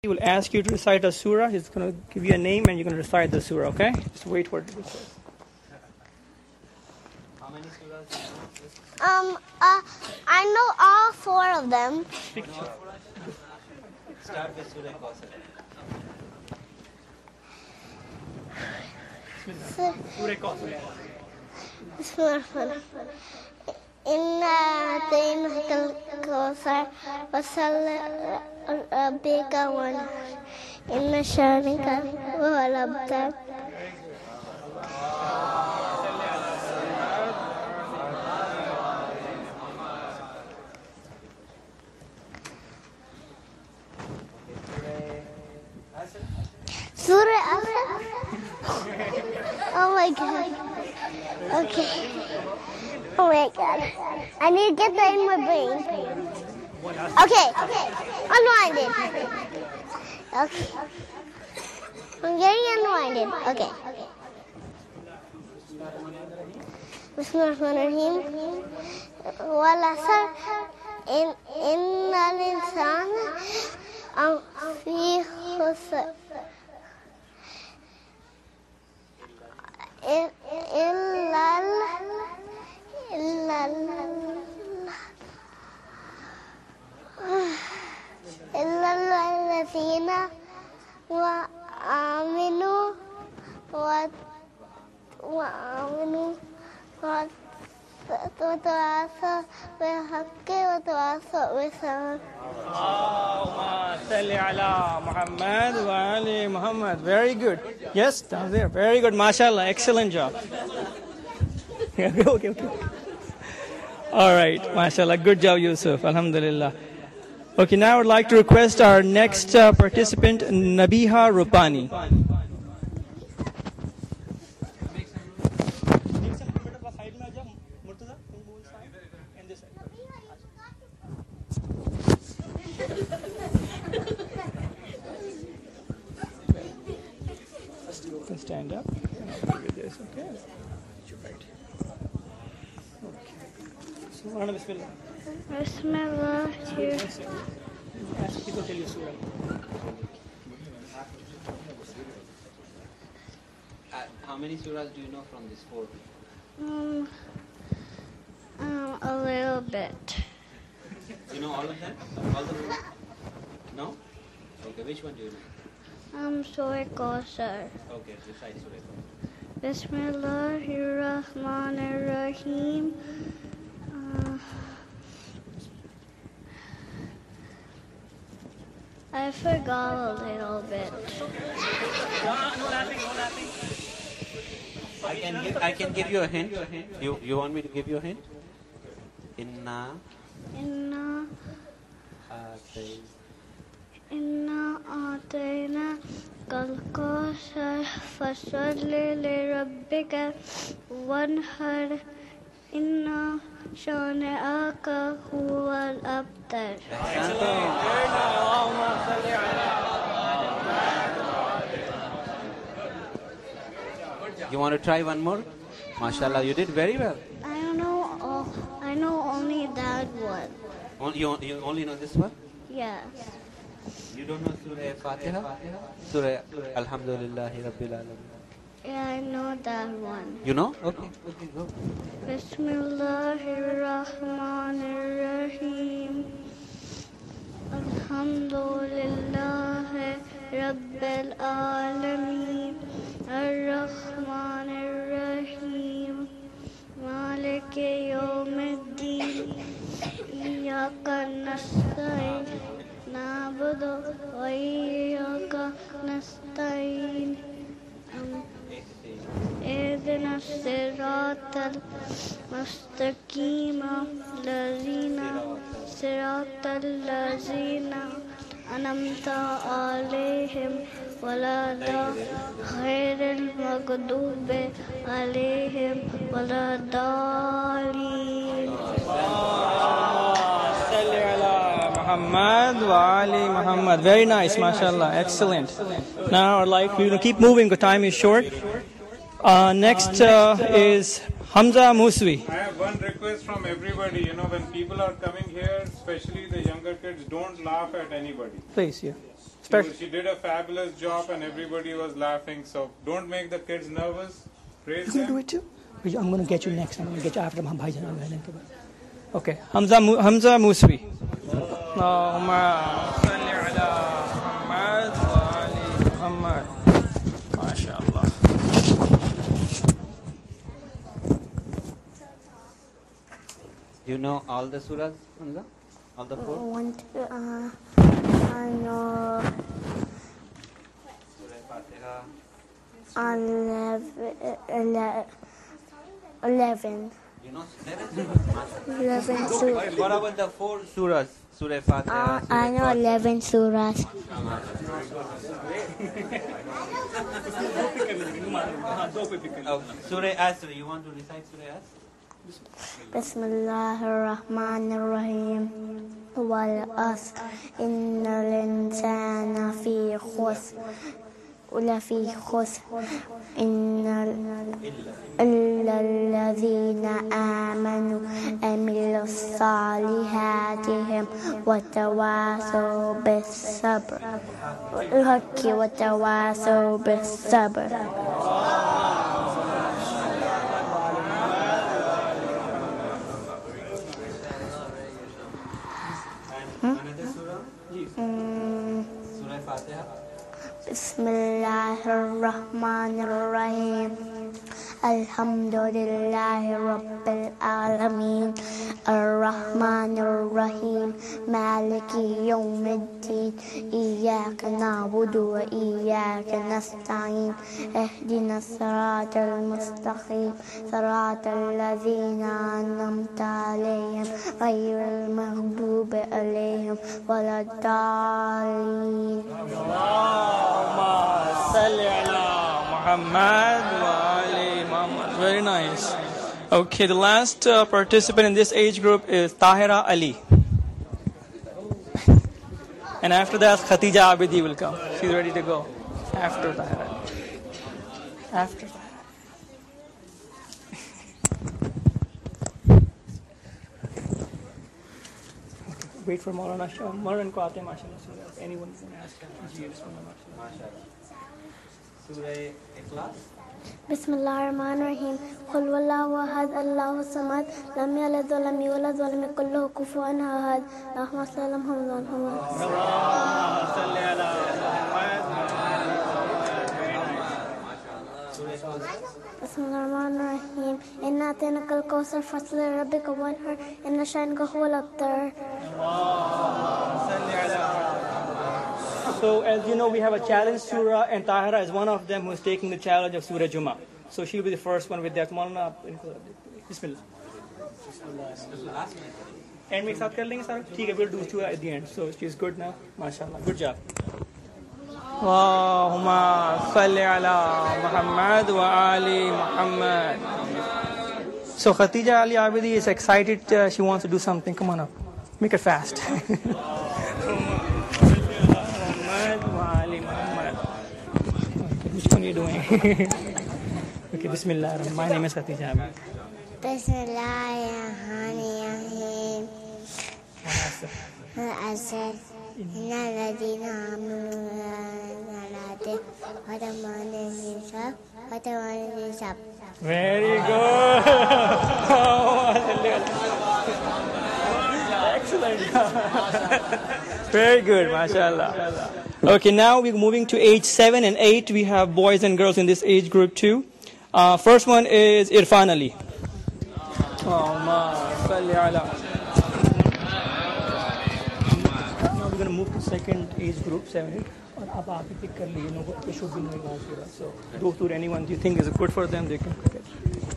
He will ask you to recite a surah. He's going to give you a name and you're going to recite the surah, okay? Just wait for it to be said. How many surahs do you know? I know all 4 of them. Start with Surah Kawthar. Surah Kawthar. إنا أعطيناك الكوثر فصل ربك وانحر إن شانئك هو الأبتر. Surah Asr. Oh my God. Okay. Oh my God. I need to get that in my brain. Okay. Unwinded. Okay. I'm getting unwinded. Okay. Bismillahirrahmanirrahim. Wal asr innal insana fi khusr. إلا الذين آمنوا وتواصوا بالحق وتواصوا بالصبر. Allahumma salli ala Muhammad wa ali Muhammad. Very good. Yes, down there. Very good. MashaAllah. Excellent job. Okay. All right. MashaAllah. Good job, Yusuf. Alhamdulillah. Okay, now I would like to request our next participant, Nabiha Rupani. Stand up. This, okay. So, Bismillah. Bismillah. Ask people to tell you surah. How many surahs do you know from this 4? A little bit. You know all of them? All the surahs? No? Okay, which one do you know? Surah Kawthar. Okay, recite Surah Kawthar. Bismillahirrahmanirrahim. I forgot a little bit. No laughing. I can give you a hint. You want me to give you a hint? Inna atayna kalkawthar fasalli lirabbika wanhar inna shani'aka huwal abtar. You want to try one more? MashaAllah, you did very well. I know only that one. You only know this one? Yes. You don't know Surah Fatiha? Surah Alhamdulillahi Rabbil Alamin. Yeah, I know that one. You know? Okay, go. Bismillahirrahmanirrahim. Alhamdulillahi Rabbil Alamin. Ar-Rahmanir-Rahim. Maliki Yawmiddin. Iyyaka nasta'in. Na'budu wa iyyaka nasta'in. اهدنا الصراط المستقيم صراط الذين أنعمت عليهم ولا غير المغضوب عليهم ولا الضالين. Muhammad wa ali Muhammad. Very nice, mashallah. Excellent. Now I'd like you to keep moving because time is short. Next is Hamza Muswi. I have one request from everybody. When people are coming here, especially the younger kids, don't laugh at anybody. Please, yeah. She did a fabulous job and everybody was laughing. So don't make the kids nervous. Praise You can do them. it too. I'm going to get you next. I'm going to get you after my bhaijan. Okay. Hamza Muswi. Allahumma salli ala Muhammad wa ali Muhammad. MashaAllah. Do you know all the surahs, Hamza? All the 4? I know Surah Fatiha. 11. You know 11? 11 surahs. What about the 4 surahs? Surah Fatiha. I know 11 surahs. Surah Asr. You want to recite Surah Asr? Bismillahirrahmanirrahim. Wal asr innal insana fi khusr. ولفي خسر إلا الذين آمنوا عملوا الصالحات وتواصوا بالصبر وتواصوا بالصبر. Another surah? Surah Fatiha. Bismillahirrahmanirrahim. Alhamdulillahi Rabbil Alameen. Ar-Rahmanir-Rahim. Maliki Yawmiddin. Iyyaka na'budu wa iyyaka nasta'in. Ihdina as-siratal mustaqim. Siratal ladzina an'amta alayhim ghayril maghdubi alayhim waladdallin. Salli ala Muhammad wa ali Muhammad. Very nice. Okay, the last participant in this age group is Tahira Ali. And after that, Khatija Abidi will come. She's ready to go. After Tahira. After Tahira. Wait for Maulana Shah. Maulana ko aate mashallah. So if anyone can ask, MashaAllah. Surah Ikhlas. Bismillahirrahmanirrahim. Qul huwallahu ahad, Allahu samad, lam yalid wa lam yulad wa lam yakul lahu kufuwan ahad. Allahumma salli ala Muhammad wa ala Muhammad. Bismillahirrahmanirrahim. Inna atainaka al-kawthar fasli li rabbika wanhar. Inna shani'aka huwal abtar. So as you know, we have a challenge surah, and Tahira is one of them who is taking the challenge of Surah Jummah. So she'll be the first one with that. Maulana, Bismillah. And we start karenge sir. ठीक है, we'll do two at the end. So she's good now. MashaAllah. Good job. Allahumma salli ala Muhammad wa ali Muhammad. So Khatija Ali Abidi is excited. She wants to do something. Come on up. Make it fast. Which one are you doing? Okay, Bismillah. My name is Khatija. Bismillahirrahmanirrahim. Al-Asr. Inna alladhina amanu wa Very good. Excellent. Very good, mashallah. Okay, now we're moving to age 7 and 8. We have boys and girls in this age group too. First one is Irfan Ali. Now we're going to move to second age group, 7. और अब आप ही pick कर लिए लोगों को should be knowing all surah. So go to anyone you think is good for them, they can pick it.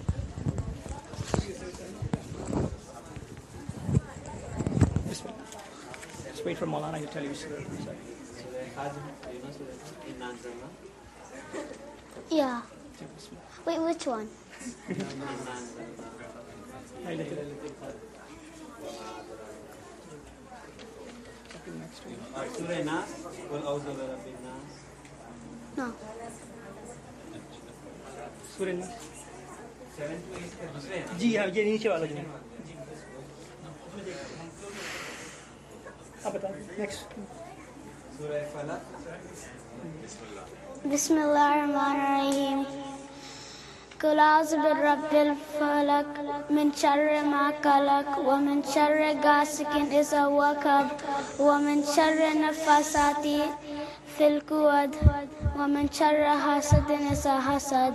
Just wait for Maulana to tell you surah. Yeah. Wait, which one? Surah Nas. Qul a'udhu bi rabbin nas. No. Surah Nas. 7 to 8 के दूसरे हैं. जी हाँ, ये नीचे वाला जो है. आप बताओ. Next. Bismillahirrahmanirrahim. Qul a'udhu birabbil falaq min sharri ma khalaq wa min sharri ghasiqin idha waqab wa min sharri naffasati fil 'uqad wa min sharri hasidin idha hasad.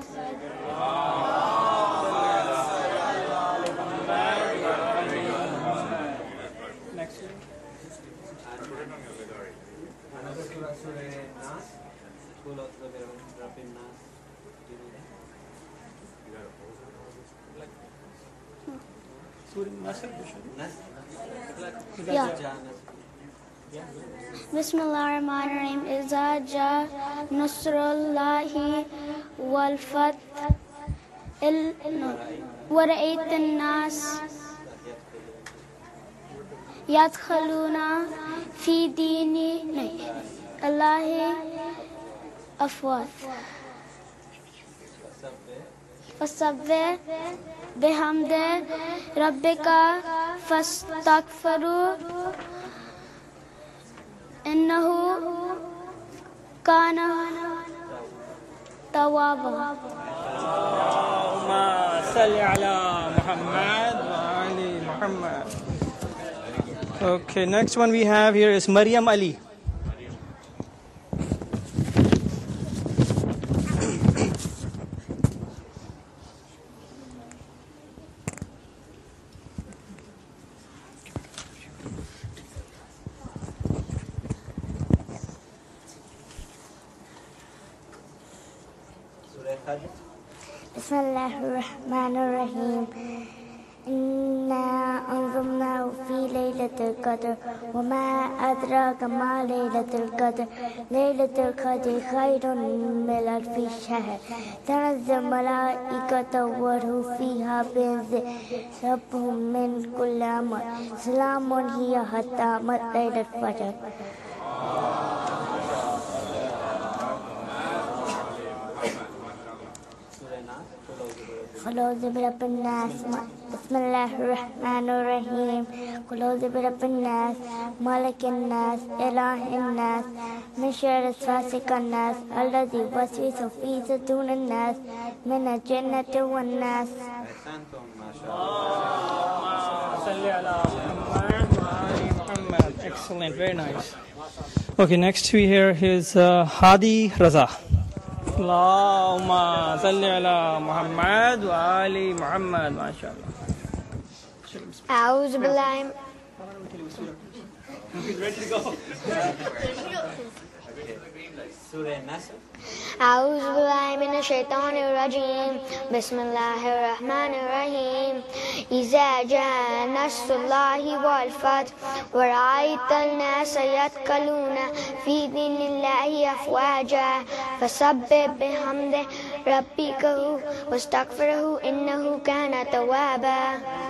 Yeah. Bismillahirrahmanirrahim. Iza ja nasrullahi wal fath wa ra'ayta an-nas yadkhuluna fi dini Allahi afwaj. Fasabbih bihamdi rabbika fastaghfiru innahu kana tawwaba. Allahumma salli ala Muhammad wa ali Muhammad. Okay, next one we have here is Maryam Ali. Bismillahirrahmanirrahim. Inna anzalnahu fi laylatil qadr wa ma adraka ma laylatul qadr. Laylatul qadr khayrun min alfi shahr. Tanazzalul malaikatu wa ruhu fiha bi'izni rabbihim min kulli amr. Salamun hiya hatta matla'il fajr. Qul birabbin nas. Bismillahirrahmanirrahim. Qul birabbin nas, malikin nas, ilahin nas, min sharri fasiqin nas, alladhi yuwaswisu fi sudurin nas, min al-jinnati wan nas. Excellent, very nice. Okay, next we hear his Hadi Raza. Allahumma salli ala Muhammad wa ali Muhammad. MashaAllah. A'udhu billahi. Ready to go. Surah Nasr. أعوذ بالله من الشيطان الرجيم بسم الله الرحمن الرحيم إذا جاء نصر الله والفتح ورأيت الناس يدخلون في دين الله أفواجا فسبح بحمد ربك واستغفره إنه كان توابا.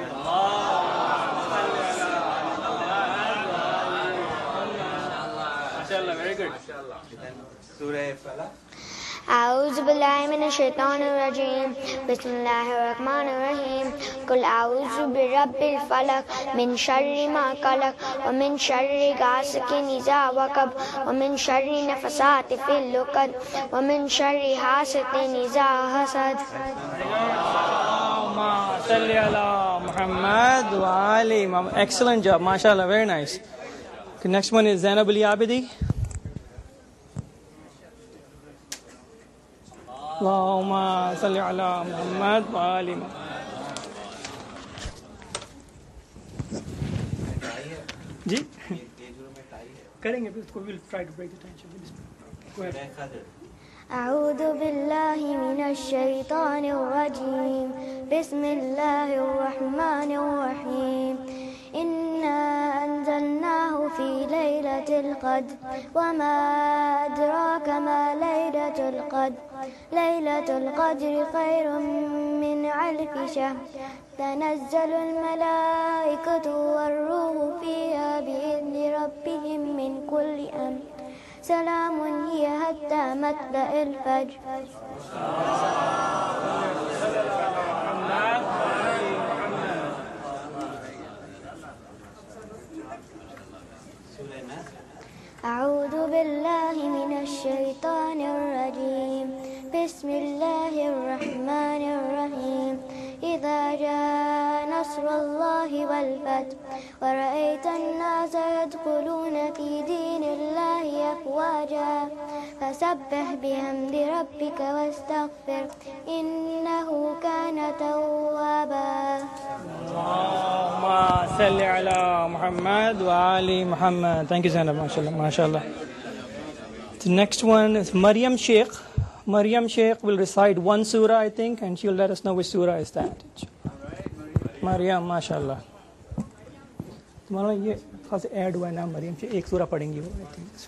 Very good. Surah Falaq. أعوذ بالله من الشيطان الرجيم بسم الله الرحمن الرحيم قل أعوذ برب الفلق من شر ما خلق ومن شر غاسق إذا وقب ومن شر النفاثات في العقد ومن شر حاسد إذا حسد. Allahumma salli ala Muhammad wa ali Muhammad. Excellent job, mashallah, very nice. Okay, next one is Zainab Ali Abidi. Allahumma salli ala Muhammad wa ali Muhammad. जी करेंगे फिर उसको we'll try to break the tension. Go ahead. أعوذ بالله من الشيطان الرجيم بسم الله الرحمن الرحيم إنا أنزلناه في ليلة القدر وما أدراك ما ليلة القدر ليلة القدر خير من ألف شهر تنزل الملائكة والروح فيها بإذن ربهم من كل أمر سلام هي حتى مطلع الفجر. أعوذ بالله من الشيطان الرجيم بسم الله الرحمن الرحيم إذا جاء نصر الله والفتح ورأيت الناس يدخلون في دين الله أفواجا فسبح بحمد ربك واستغفر إنه كان توابا. Allahumma salli ala Muhammad wa ali Muhammad. Thank you, Zainab. MashaAllah, MashaAllah. The next one is Maryam Sheikh. Maryam Sheikh will recite one surah, I think, and she'll let us know which surah is that. Maryam, MashaAllah. तुम्हारा ये खास add हुआ है ना मरियम से एक सूरा पढ़ेंगी वो I think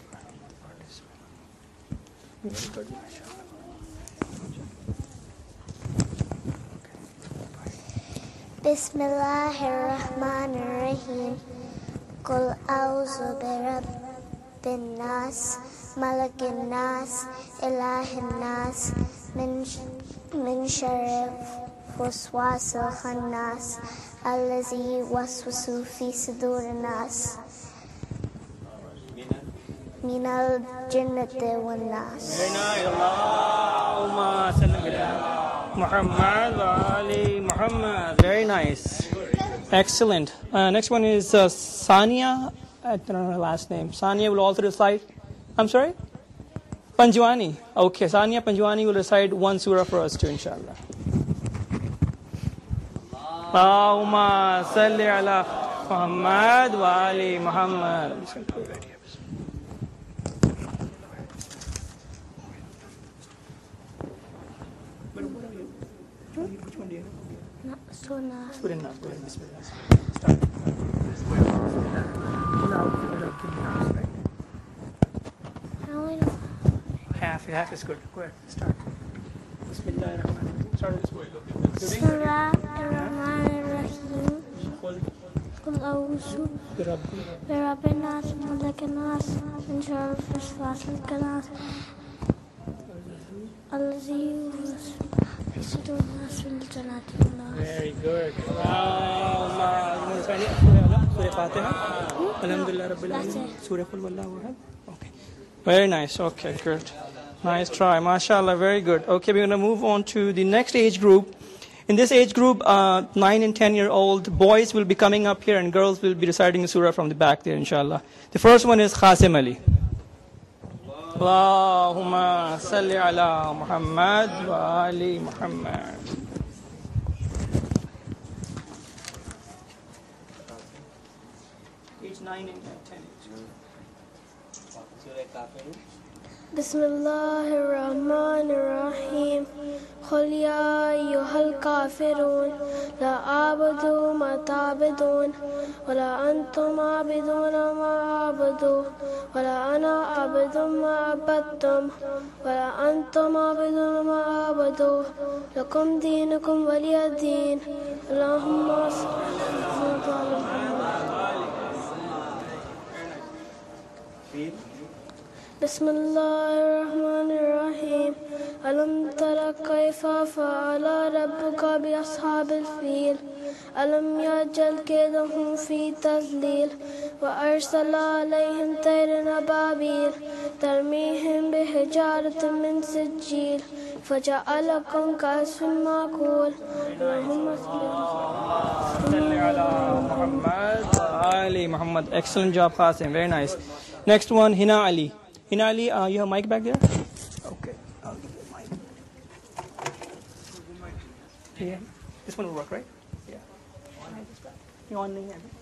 Bismillahirrahmanirrahim. Qul a'udhu birabbin nas, malakin nas, ilahin nas, min sharri waswasil khannas, allazi waswasu fi sudurin nas, minal jinnati wan nas. Allahumma salli ala Muhammad wa ali Muhammad. Very nice. Excellent. Next one is Sania. I don't know her last name. Sania will also recite. I'm sorry? Panjwani. Okay, Sania Panjwani will recite one surah for us too, inshallah. Allahumma salli ala Muhammad wa ali Muhammad. I'm just going to put it right here. Which one do you have? Sunnah. Put in now. Bismillah. Start. Half is good. Go ahead. Start. Bismillahirrahmanirrahim. Start this way. Bismillahirrahmanirrahim. Qul a'udhu birabbin nas, malakin nas, min sharri waswasil khannas, allazi yuwaswisu fil jannati wan nas. Very good. Surah Fatiha. Alhamdulillah Rabbil Alamin. Surah Qul Wallahu Ahad. Okay. Very nice. Okay, good. Nice try. MashaAllah. Very good. Okay, we're going to move on to the next age group. In this age group, 9 and 10-year-old boys will be coming up here and girls will be reciting the surah from the back there, inshallah. The first one is Qasim Ali. Allahumma salli ala Muhammad wa ali Muhammad. Age 9 and 10. Bismillahirrahmanirrahim. Qul ya ayyuhal kafirun la a'budu ma ta'budun wa la antum a'buduna ma a'budu wa la ana a'budu ma abadtum wa la antum a'buduna ma a'budu lakum dinukum waliya din. Allahumma salli ala Muhammad. Bismillahirrahmanirrahim. Alam tara kayfa fa'ala rabbuka bi ashabil fil. Alam yaj'al kaydahum fi tadlil wa arsala alayhim tayran ababil tarmihim bihijaratin min sijil faja'alakum ka'asfin ma'kul. Allahumma salli ala Muhammad wa ali Muhammad. Excellent job, Qasim. Very nice. Next one, Hina Ali. Hina Ali, you have a mic back there? Okay, I'll give you a mic. Yeah, this one will work, right? Yeah. You on the end.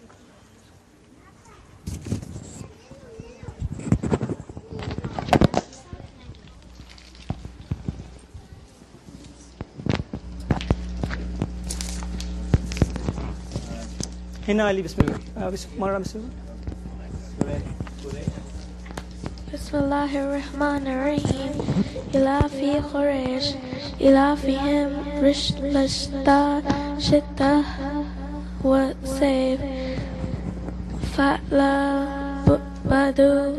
Hina Ali, Bismillah. Bismillah. Bismillahirrahmanirrahim. Ila fi Quraysh, ila fihim rishta shita wa sayf fa'la badu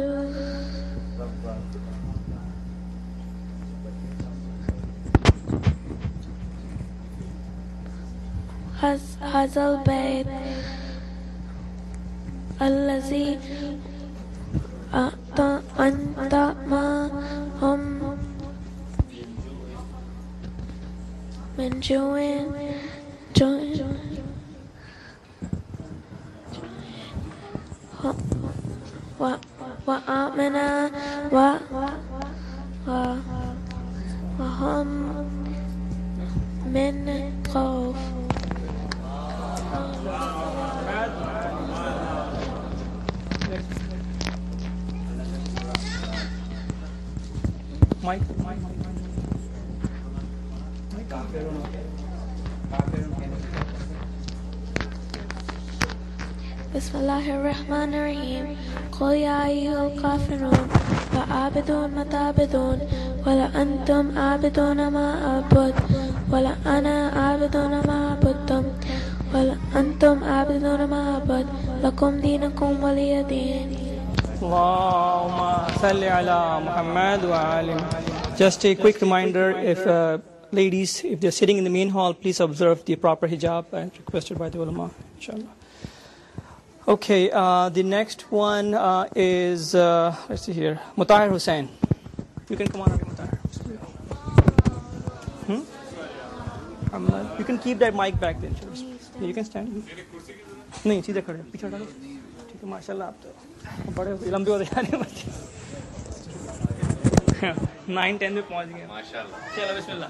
hazal bayt allazi وأنت ما هم من جوع وآمنا وهم من خوف. Mike. بسم الله الرحمن الرحيم. قل يا أيها الكافرون لا أعبدون ما تعبدون ولا أنتم عابدون ما أعبد ولا أنا عابدون ما عبدتم ولا أنتم عابدون ما أعبد لكم دينكم ولي دين. Allahumma salli ala Muhammad wa alim. Just a quick reminder, if ladies, if they're sitting in the main hall, please observe the proper hijab as requested by the ulama, inshallah. Okay, the next one is, let's see here, Mutahir Hussain. You can come on up, Mutahir. You can keep that mic back then. You can stand. नहीं सीधे खड़े पीछे डालो ठीक है माशाल्लाह आप तो बड़े लंबे होते जा रहे हैं बच्चे 9-10 में पहुंच गए माशाल्लाह चलो बिस्मिल्लाह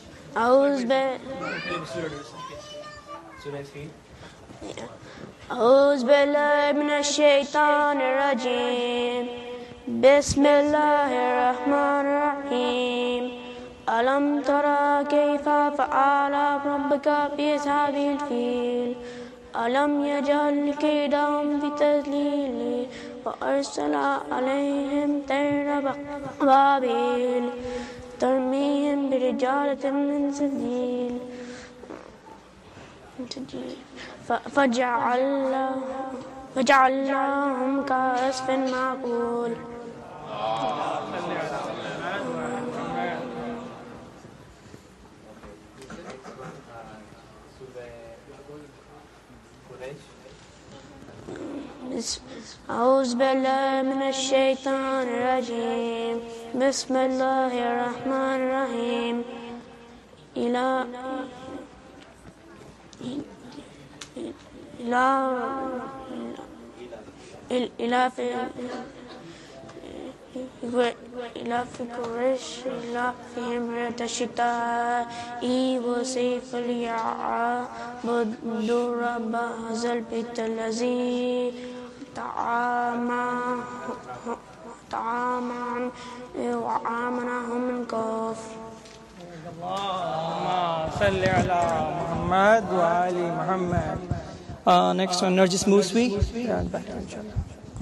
أعوذ بالله من الشيطان الرجيم. بسم الله الرحمن الرحيم. ألم ترى كيف فعل ربك بأصحاب الفيل ألم يجعل كيدهم في تضليل وأرسل عليهم طير أبابيل ترميهم برجالة من سجيل فجعلناهم كعصف مأكول. أعوذ بالله من الشيطان الرجيم. بسم الله الرحمن الرحيم. إلى في قريش إلافهم رحلة الشتاء وصيف ليعبدوا رب هذا البيت الذي طعاما وآمنهم من خوف. اللهم صل على محمد وآل محمد. Next one, Narjis Muswi. Yeah, back to inshallah.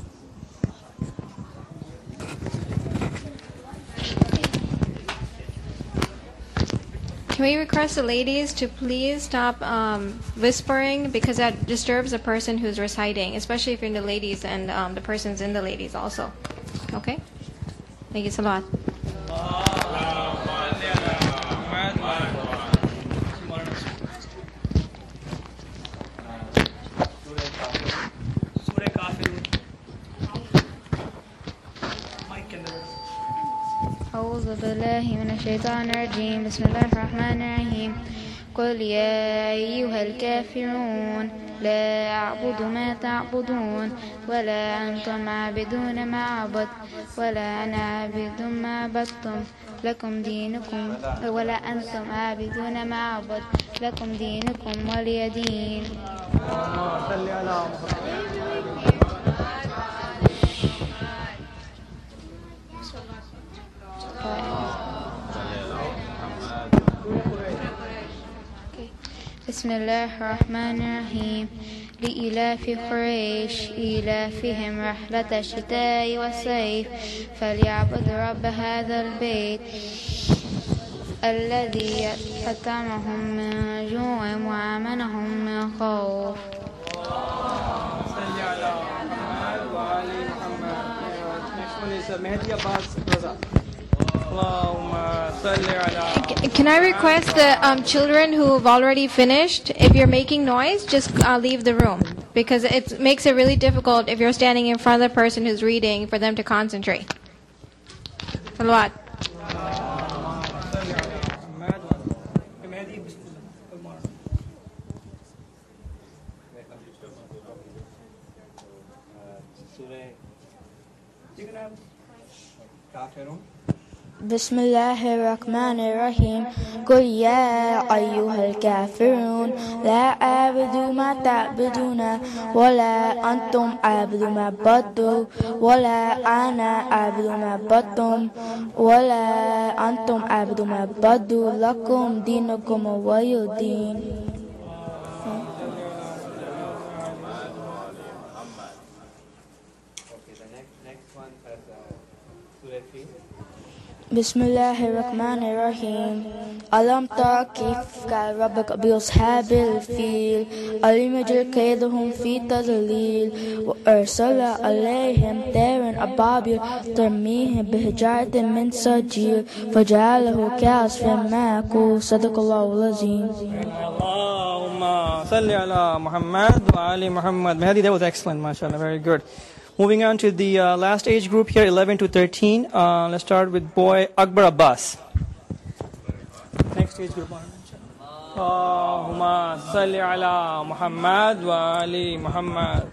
Can we request the ladies to please stop whispering because that disturbs the person who's reciting, especially if you're in the ladies and the person's in the ladies also. Okay? Thank you so much. أعوذ بالله من الشيطان الرجيم. بسم الله الرحمن الرحيم. قل يا أيها الكافرون لا أعبد ما تعبدون ولا أنتم عابدون ما أعبد ولا أنا عابد ما عبدتم لكم دينكم ولا أنتم عابدون ما أعبد لكم دينكم ولي دين. بسم الله الرحمن الرحيم. لإلاف قريش إيلافهم رحلة الشتاء والصيف فليعبدوا رب هذا البيت الذي أطعمهم من جوع وآمنهم من خوف. Can I request the children who've already finished, if you're making noise, just leave the room. Because it makes it really difficult if you're standing in front of the person who's reading for them to concentrate. Salawat. بسم الله الرحمن الرحيم قل يا أيها الكافرون لا أعبد ما تعبدون ولا أنتم عابدون ما بعبد ولا أنا أعبد ما بعبدتم ولا أنتم عابدون ما بعبد لكم دينكم ولي دين. بسم الله الرحمن الرحيم ألم تر كيف قال ربك بأصحاب الفيل ألم يجعل كيدهم في تضليل وأرسل عليهم طيرا أبابيل ترميهم بحجارة من سجيل فجعله كعصف مأكول. صدق الله العظيم. Allahumma salli ala Muhammad wa ali Muhammad. Mehdi, that was excellent, mashallah, very good. Moving on to the last age group here, 11 to 13. Let's start with boy Akbar Abbas. Next age group. Allahumma salli ala Muhammad wa ali Muhammad.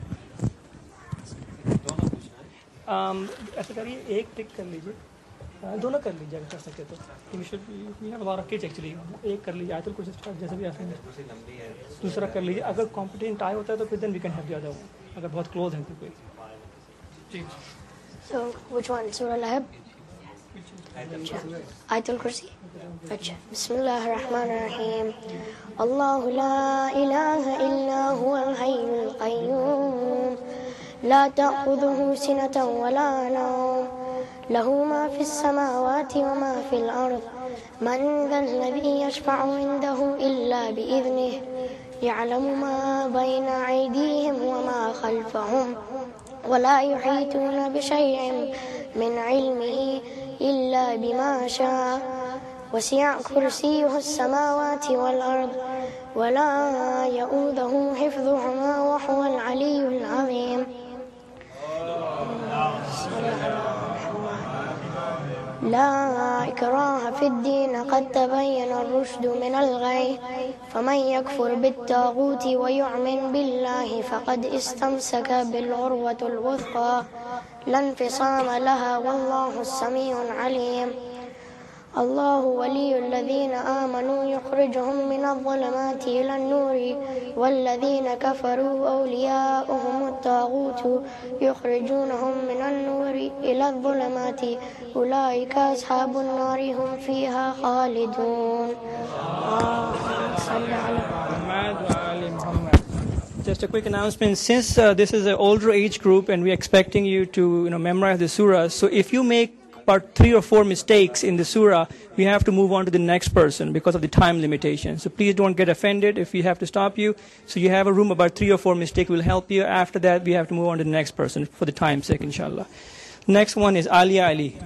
ऐसा करिए एक टिक कर लीजिए दोनों कर लीजिए अगर कर सके तो we have a lot of kids actually एक कर लीजिए आयतुल कुर्सी स्टार्ट जैसे भी आसान है दूसरा कर लीजिए अगर कॉम्पिटिशन टाई होता है तो फिर then we can have the other one अगर बहुत क्लोज हैं तो कोई. So, which one? Surah Lahab? Ayatul Kursi? Bismillahirrahmanirrahim. Allahu la ilaha illa huwa al-hayyul qayyum. La ta'khudhuhu sinatan wa la nawm. Lahu ma fi as-samawati wa ma fi al-ard. Man dha alladhi yashfa'u indahu illa bi'idhnihi. يعلم ما بين أيديهم وما خلفهم ولا يحيطون بشيء من علمه إلا بما شاء وسع كرسيه السماوات والأرض ولا يؤوده حفظهما وهو العلي العظيم. لا إكراه في الدين قد تبين الرشد من الغي فمن يكفر بالطاغوت ويؤمن بالله فقد استمسك بالعروة الوثقى لا انفصام لها والله السميع العليم. الله ولي الذين آمنوا يخرجهم من الظلمات إلى النور والذين كفروا أولياؤهم الطاغوت يخرجونهم من النور إلى الظلمات أولئك أصحاب النار هم فيها خالدون. Just a quick announcement. Since this is an older age group and we're expecting you to memorize the surah, so if you make about 3 or 4 mistakes in the surah, we have to move on to the next person because of the time limitation. So please don't get offended if we have to stop you. So you have a room about 3 or 4 mistakes will help you. After that, we have to move on to the next person for the time's sake, inshallah. Next one is Alia Ali.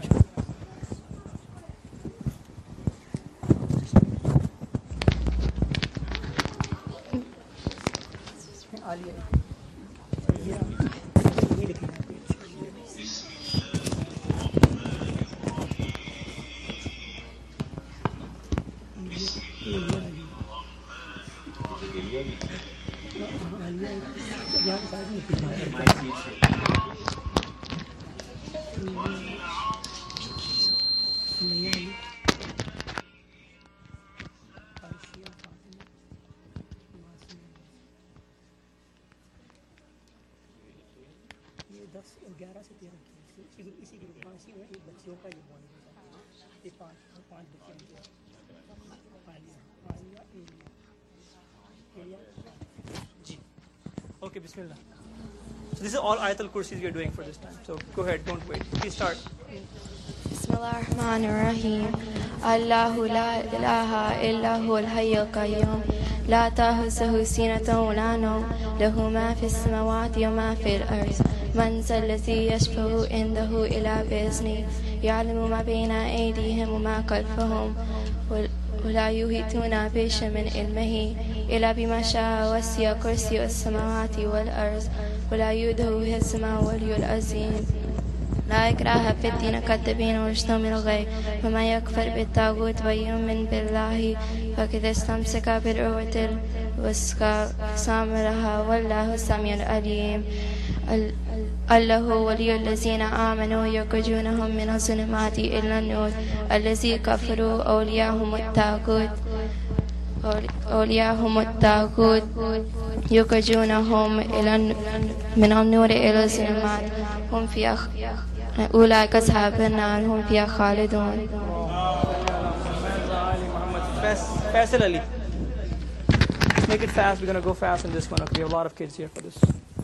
Okay, Bismillah. So this is all Ayatul Kursis we are doing for this time. So go ahead, don't wait. Please start. Bismillahirrahmanirrahim. Allahu la ilaha illa huwal hayyul qayyum. La ta'khudhuhu sinatun wa la nawm. Lahu ma fis samawati wa ma fil ardh. Man zal ladhi yashfa'u indahu illa bi'izni. Ya'lamu ma bayna aydihim wa ma khalfahum. ولا يحيطون بشيء من علمه إلا بما شاء وسع كرسيه السماوات والأرض ولا يؤوده حفظهما وهو العلي العظيم. لا إكراه في الدين قد تبين الرشد من الغي وما يكفر بالطاغوت ويؤمن بالله فقد استمسك بالعروة الوثقى لها والله السميع العليم. الله ولي الذين آمنوا يخرجونهم من الظلمات إلى النور الذين كفروا أولياءهم الطاغوت يخرجونهم من النور إلى الظلمات هم فيها أولئك أصحاب النار هم فيها خالدون. Faisal Ali. Make it fast. We're going to go fast in this one. Okay, we have a lot of kids here for this.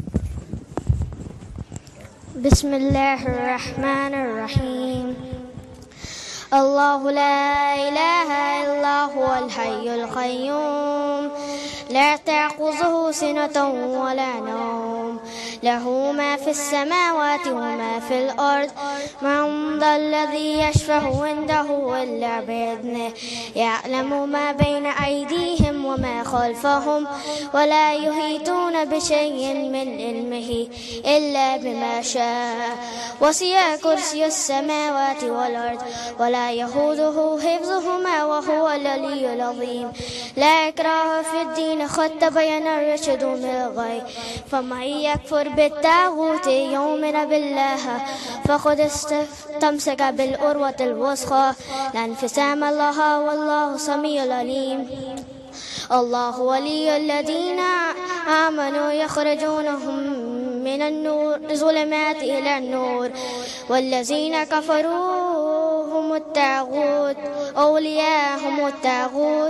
بسم الله الرحمن الرحيم. الله لا إله إلا هو الحي القيوم لا تأخذه سنة ولا نوم له ما في السماوات وما في الأرض من ذا الذي يشفع عنده إلا بإذنه يعلم ما بين أيديهم وما خلفهم ولا يحيطون بشيء من علمه إلا بما شاء وسع كرسي السماوات والأرض ولا يؤوده حفظهما وهو العلي العظيم. لا إكراه في الدين قد تبين الرشد من الغي فمن يكفر بالطاغوت يؤمن بالله فقد استمسك بالعروة الوثقى لا انفصام لها والله سميع عليم. الله ولي الذين آمنوا يخرجونهم من الظلمات إلى النور والذين كفروا هم الطاغوت أولياءهم الطاغوت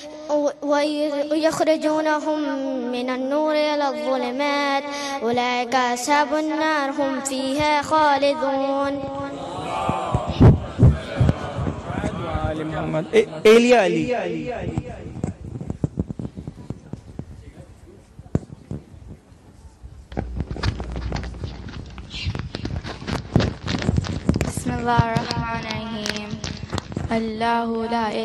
ويخرجونهم من النور إلى الظلمات أولئك أصحاب النار هم فيها خالدون. Elia Ali. بسم الله الرحمن الرحيم. الله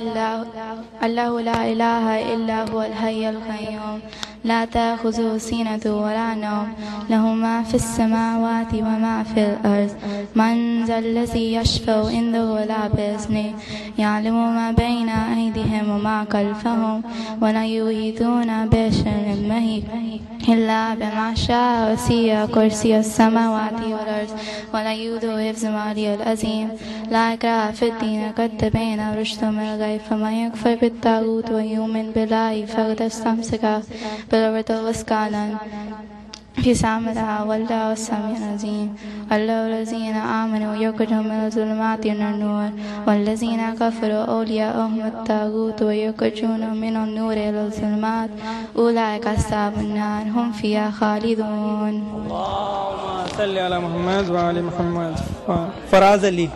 لا إله إلا هو الحي القيوم لا تأخذه سنة ولا نوم له ما في السماوات وما في الأرض من ذا الذي يشفع عنده إلا بإذنه يعلم ما بين أيديهم وما خلفهم ولا يحيطون بشيء من علمه إلا بما شاء وسع كرسي السماوات والأرض ولا يؤوده حفظهما العلي العظيم. لا إكراه في الدين قد تبين الرشد من الغي فمن يكفر بالطاغوت ويؤمن بالله فقد استمسك بالعروة الوثقى لا انفصام لها والله السميع العليم. الله الذين آمنوا يخرجونهم من الظلمات إلى النور والذين كفروا أولياءهم الطاغوت ويخرجونهم من النور إلى الظلمات أولئك أصحاب النار هم فيها خالدون. اللهم صل على محمد وعلى محمد. فراز علي.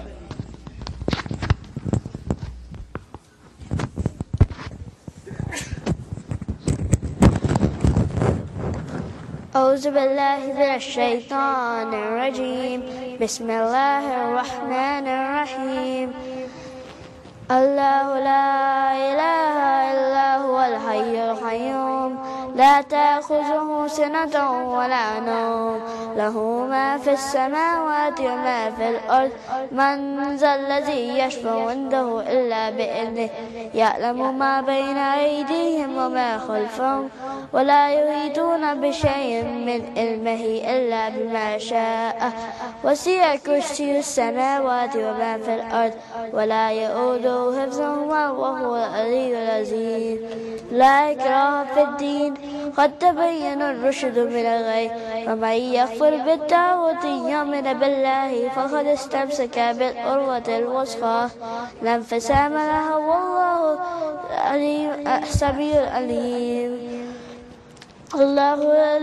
أعوذ بالله من الشيطان الرجيم. بسم الله الرحمن الرحيم. الله لا إله إلا هو الحي القيوم لا تأخذه سنة ولا نوم له ما في السماوات وما في الأرض من ذا الذي يشفع عنده إلا بإذنه يعلم ما بين أيديهم وما خلفهم ولا يحيطون بشيء من علمه إلا بما شاء وسع كرسي السماوات وما في الأرض ولا يؤوده حفظهما وهو العلي العظيم. لا إكراه في الدين قد تبين الرشد من الغي فمن يكفر بالطاغوت يؤمن بالله فقد استمسك بالعروة الوثقى لا انفصام لها والله السميع العليم. الله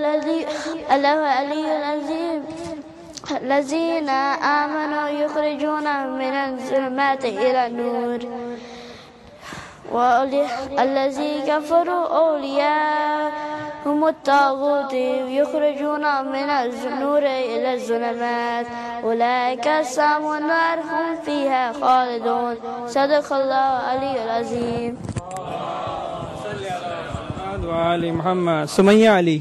العلي العظيم. الذين آمنوا يخرجون من الظلمات إلى النور والذين كفروا أولياءهم الطاغوت يخرجون من النور إلى الظلمات أولئك أصحاب النار هم فيها خالدون. صدق الله العلي العظيم. صل على محمد وعلى محمد. سمية علي.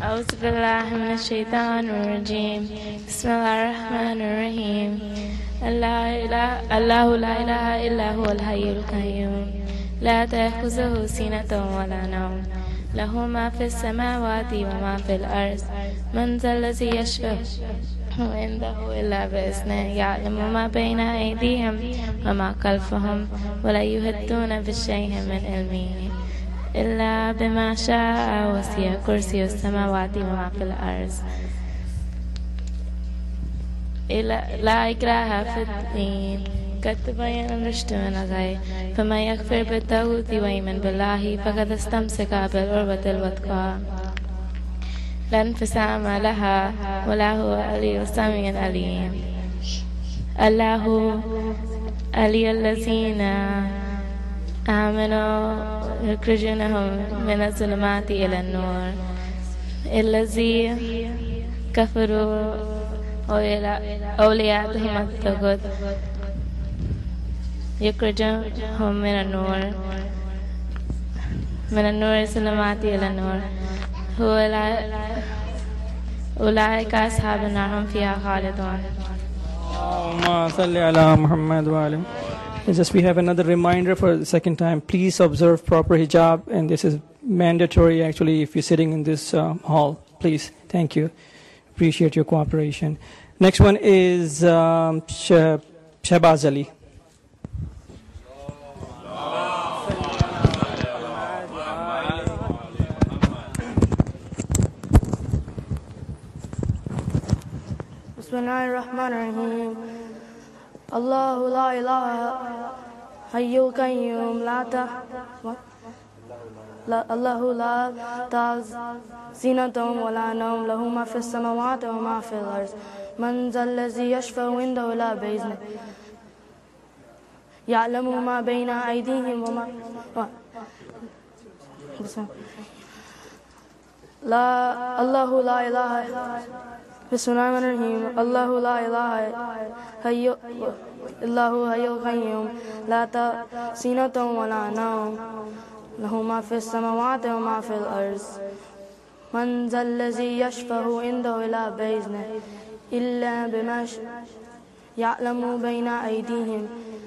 أعوذ بالله من الشيطان الرجيم بسم الله الرحمن الرحيم الله لا إله إلا هو الحي القيوم لا تأخذه سنة ولا نوم له ما في السماوات وما في الأرض من ذا الذي يشفع عنده إلا بإذنه يعلم ما بين أيديهم وما خلفهم ولا يحيطون بشيء من علمه إلا بما شاء وسع كرسي السماوات وما في الأرض لا إكراه في الدين قد تبين الرشد من الغي فمن يكفر بالطاغوت ويؤمن بالله فقد استمسك بالعروة الوثقى لا انفصام لها ولا هو علي السميع العليم الله علي الذين آمنوا يخرجونهم من الظلمات إلى النور الذي كفروا أولياءهم الطاغوت يخرجهم من النور الظلمات إلى النور أولئك أصحاب النار هم فيها خالدون. اللهم صل على محمد وعلى. Just we have another reminder for the second time. Please observe proper hijab, and this is mandatory actually if you're sitting in this hall. Please, thank you. Appreciate your cooperation. Next one is Shahbaz Ali. Bismillahirrahmanirrahim. Allahu la ilaha hayyul qayyum Allahu la ta'zinatun wa la nawm lahu ma fis samawati wa ma fil ard man zal ladzi yashfa'u indahu illa bi'izni ya'lamu ma bayna aydihim wa ma Allahu la ilaha Bismillahirrahmanirrahim. Allahu la ilaha illahu hayyul qayyum la ta'zinatun wa la nawm lahu ma fis samawati wa ma fil ard man zal ladzi yashfa'u indahu illa bi'iznihi illa bima ya'lamu bayna aydihim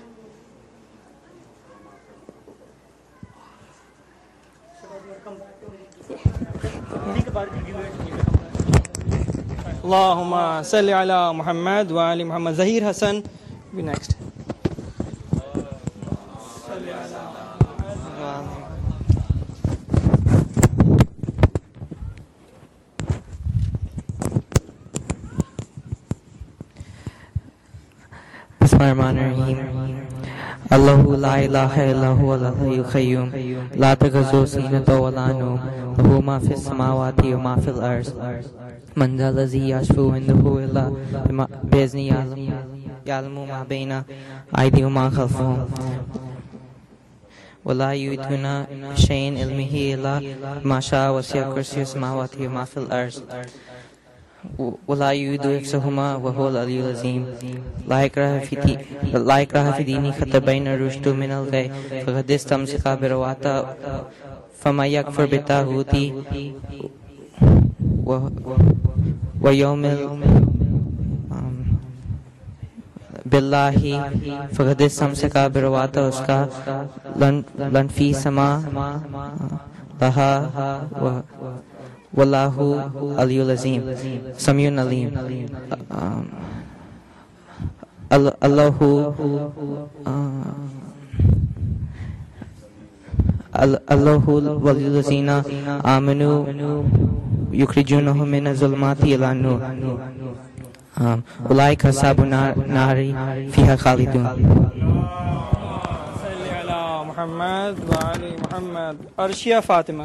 Allahumma salli ala Muhammad wa ali Muhammad. Zahir Hassan be next. Bismillahirrahmanirrahim. Allahu la ilaha illa huwa al-hayyul qayyum la ta'khudhuhu sinatun wa la nawm lahu ma fis samawati wa ma fil ard man dhal ladzi yashfa'u indahu illa bi'izni ya'lamu ma bayna aydihim wa ma khalfahum wa la yuhituna bishay'in min ilmihi illa ma sha'a wasi'a kursiyyuhu as-samawati wa ma fil ard ولا يؤوده حفظهما وهو العلي العظيم لا إكراه في دين قد تبين الرشد من الغي فقد استمسك بالعروة فمن يكفر بالطاغوت ويؤمن بالله فقد استمسك بالعروة الوثقى لا انفصام لها Wallahu Aliyul Azim Samiyun Alim Allahu Waliyul Azina Amanu Yukhrijunahum min az-zulumati ila an-nur Ulaika ashabun nari fiha khalidun. Salli ala Muhammad wa ali Muhammad. Arshia Fatima.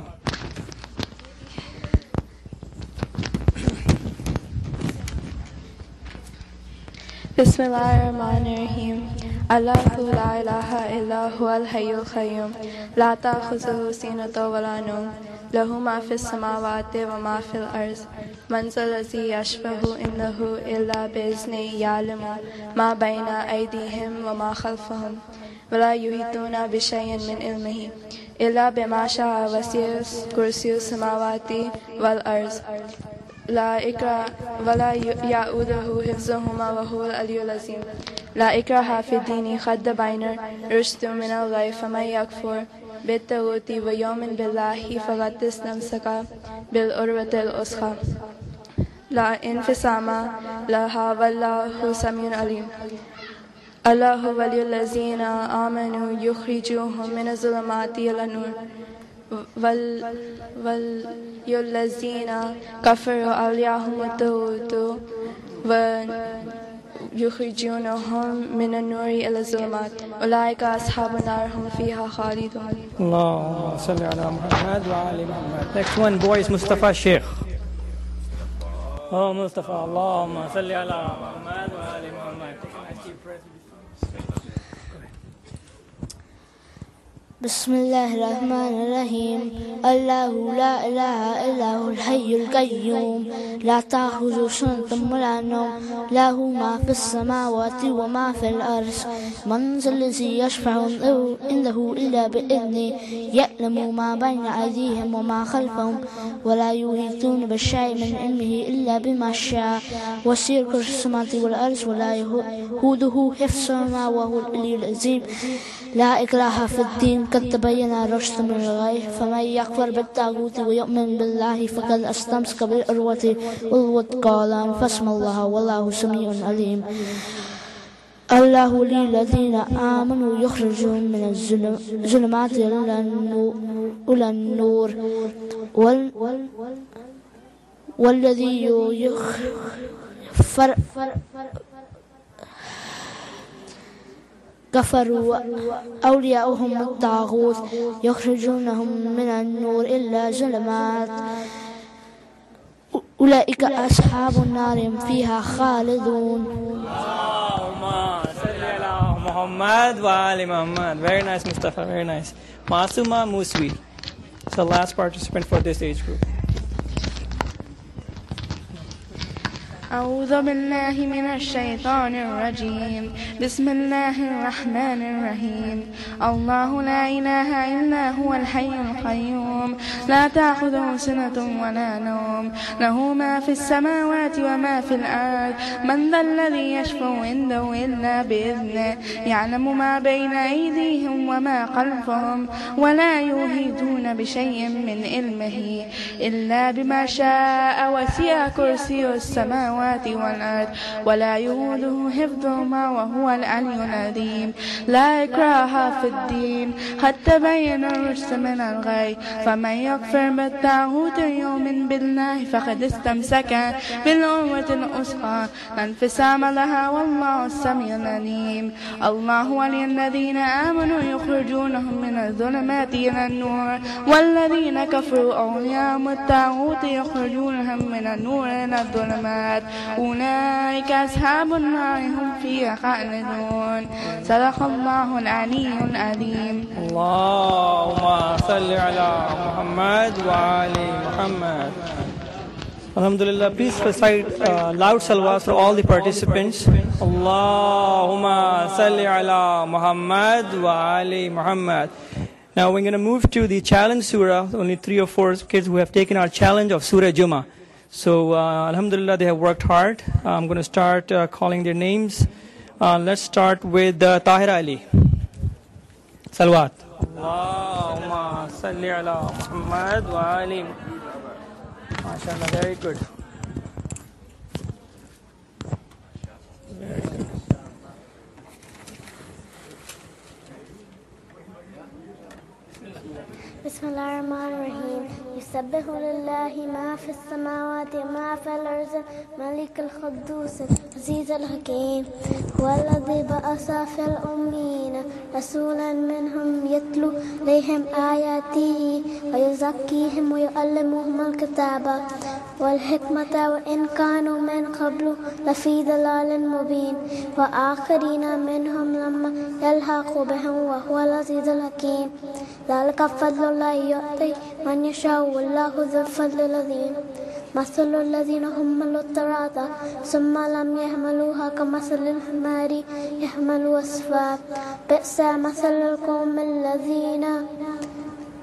Bismillahirrahmanirrahim. Allahu la ilaha illa huwal hayyul qayyum la ta'khudhuhu sinatun wa la nawm lahu ma fis samawati wa ma fil ard man zal ladzi yashfa'u indahu illa bi'iznihi ya'lamu ma bayna aydihim wa ma khalfahum wa la yuhituna bi shay'in min ilmihi إلا بما شاء وسع كرسي السماوات والأرض لا إكراه ولا يؤوده حفظهما وهو العلي العظيم لا إكراه في الدين قد تبين الرشد من الغي فمن يكفر بالطاغوت ويؤمن بالله فقد استمسك بالعروة الوثقى لا انفصام لها والله سميع عليم الله ولي الذين آمنوا يخرجوهم من الظلمات إلى النور ولي الذين كفروا أولياءهم الطاغوت ويخرجونهم من النور إلى الظلمات أولئك أصحاب النار هم فيها خالدون. اللهم صل على محمد وعلى محمد. Next one, boys, Mustafa Sheikh. Oh, Mustafa, Allahumma salli ala Muhammad wa ali Muhammad. بسم الله الرحمن الرحيم الله لا إله إلا هو الحي القيوم لا تأخذه سنة ولا نوم له ما في السماوات وما في الأرض من ذا الذي يشفع عنده إلا بإذنه يعلم ما بين أيديهم وما خلفهم ولا يحيطون بشيء من علمه إلا بما شاء وسع كرسيه السماوات والأرض ولا يؤوده حفظهما وهو العلي العظيم لا إكراه في الدين قد تبين الرشد من الغي فمن يكفر بالطاغوت ويؤمن بالله فقد استمسك بالعروة الوثقى لا انفصام لها والله سميع عليم الله ولي الذين آمنوا يخرجون من الظلمات إلى النور والذي كفروا أولياؤهم الطاغوت يخرجونهم من النور إلى الظلمات أولئك أصحاب النار فيها خالدون. اللهم صل على محمد وعلى محمد. Very nice, Mustafa, very nice. Masuma Muswi is the last participant for this age group. أعوذ بالله من الشيطان الرجيم بسم الله الرحمن الرحيم الله لا إله إلا هو الحي القيوم لا تأخذه سنة ولا نوم له ما في السماوات وما في الأرض من ذا الذي يشفع عنده إلا بإذنه يعلم ما بين أيديهم وما خلفهم ولا يحيطون بشيء من علمه إلا بما شاء وسع كرسيه السماوات والأرض ولا يؤوده حفظهما وهو العلي العظيم لا إكراه في الدين قد تبين الرشد من الغي فمن يكفر بالطاغوت ويؤمن بالله فقد استمسك بالعروة الوثقى لا انفصام لها والله السميع العليم الله ولي الذين آمنوا يخرجونهم من الظلمات إلى النور والذين كفروا أولياءهم الطاغوت يخرجونهم من النور إلى الظلمات أولئك أصحاب النار هم فيها خالدون. صدق الله العلي العظيم. اللهم صل على محمد وعلى محمد. Alhamdulillah, please recite loud salawat for all the participants. Allahumma salli ala Muhammad wa ali Muhammad. Now we're going to move to the challenge surah. Only 3 or 4 kids who have taken our challenge of Surah Jummah. So Alhamdulillah, they have worked hard. I'm going to start calling their names. Let's start with Tahira Ali. Salawat. Allahumma salli ala Muhammad wa ali Muhammad. MashaAllah, very good. Very good. بسم الله الرحمن الرحيم يسبح لله ما في السماوات وما في الأرض ملك القدوس العزيز الحكيم هو الذي بعث في الأمين رسولا منهم يتلو عليهم آياته ويزكيهم ويعلمهم الكتاب والحكمة وإن كانوا من قبل لفي ضلال مبين وآخرين منهم لما يلحقوا بهم وهو العزيز الحكيم ذلك فضل الله يؤتي من يشاء والله ذو الفضل العظيم مثل الذين حملوا التوراة ثم لم يحملوها كمثل الحمار يحمل أسفار بئس مثل القوم الذين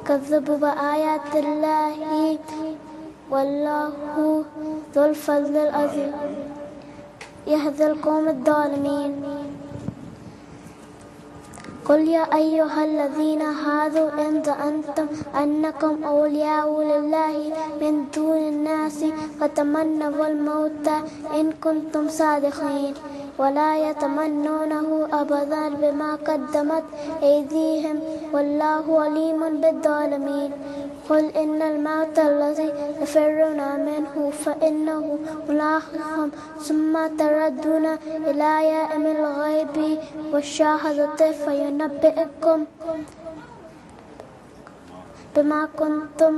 كذبوا بآيات الله والله ذو الفضل العظيم يهدي القوم الظالمين قل يا أيها الذين هادوا إن زعمتم أنكم أولياء لله من دون الناس فتمنوا الموت إن كنتم صادقين ولا يتمنونه أبدا بما قدمت أيديهم والله عليم بالظالمين قل إن الموت الذي تفرون منه فإنه ملاقيكم ثم تردون إلى عالم الغيب والشهادة فينبئكم بما كنتم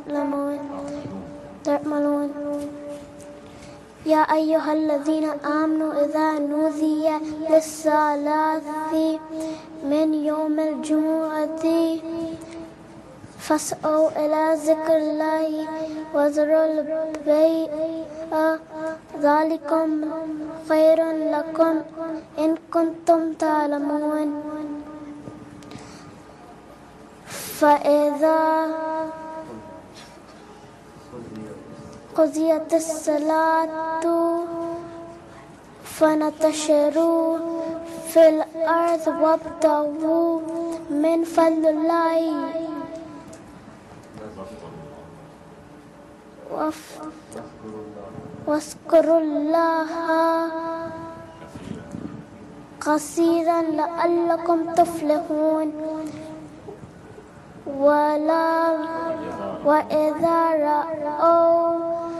تعملون يا أيها الذين آمنوا إذا نودي للصلاة من يوم الجمعة فاسعوا إلى ذكر الله وذروا البيع ذلكم خير لكم إن كنتم تعلمون فإذا قضيت الصلاة فانتشروا في الأرض وابتغوا من فضل الله واذكروا الله كثيرا لعلكم تفلحون وإذا رأوا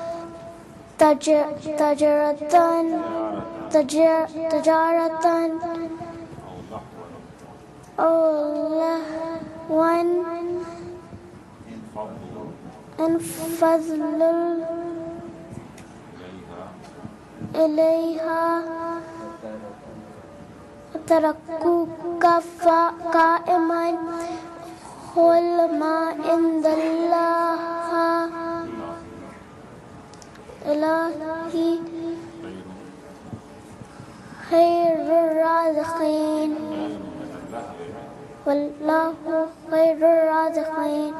تجارة أو لهوا انفضوا إليها تركوك قائما قل ما عند الله إلهي خير الرازقين والله خير الرازقين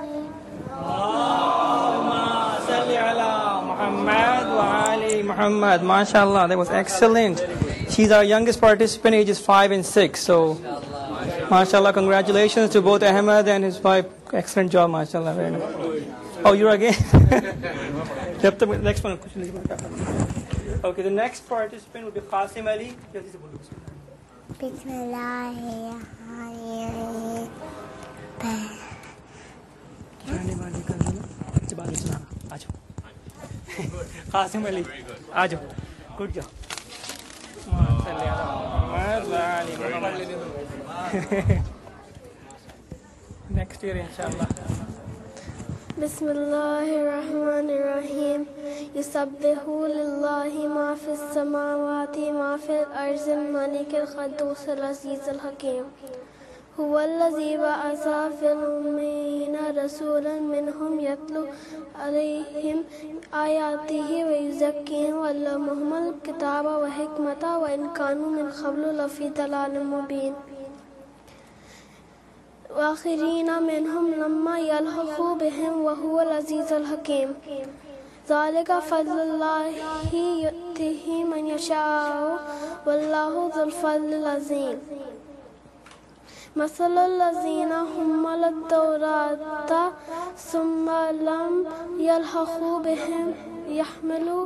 Allahumma salli ala Muhammad wa ali Muhammad. MashaAllah, that was excellent. She's our youngest participant, ages 5 and 6. So, MashaAllah, congratulations to both Ahmed and his wife. Excellent job, MashaAllah. Very nice. Oh, you're again? Next one. Okay, the next participant will be Qasim Ali. Bismillahirrahmanirrahim. Qasim Ali, aajo. Good job. Next year, inshallah. بسم الله الرحمن الرحيم يسبح لله ما في السماوات ما في الأرض الملك القدوس العزيز الحكيم هو الذي بعث في الأميين رسولا منهم يتلو عليهم آياته ويزكيهم ويعلمهم الكتاب والحكمة وإن كانوا من قبل لفي ضلال مبين وآخرين منهم لما يلحقوا بهم وهو العزيز الحكيم ذلك فضل الله يؤتيه من يشاء والله ذو الفضل العظيم مثل الذين حملوا التوراة ثم لم يلحقوا بهم يحملوا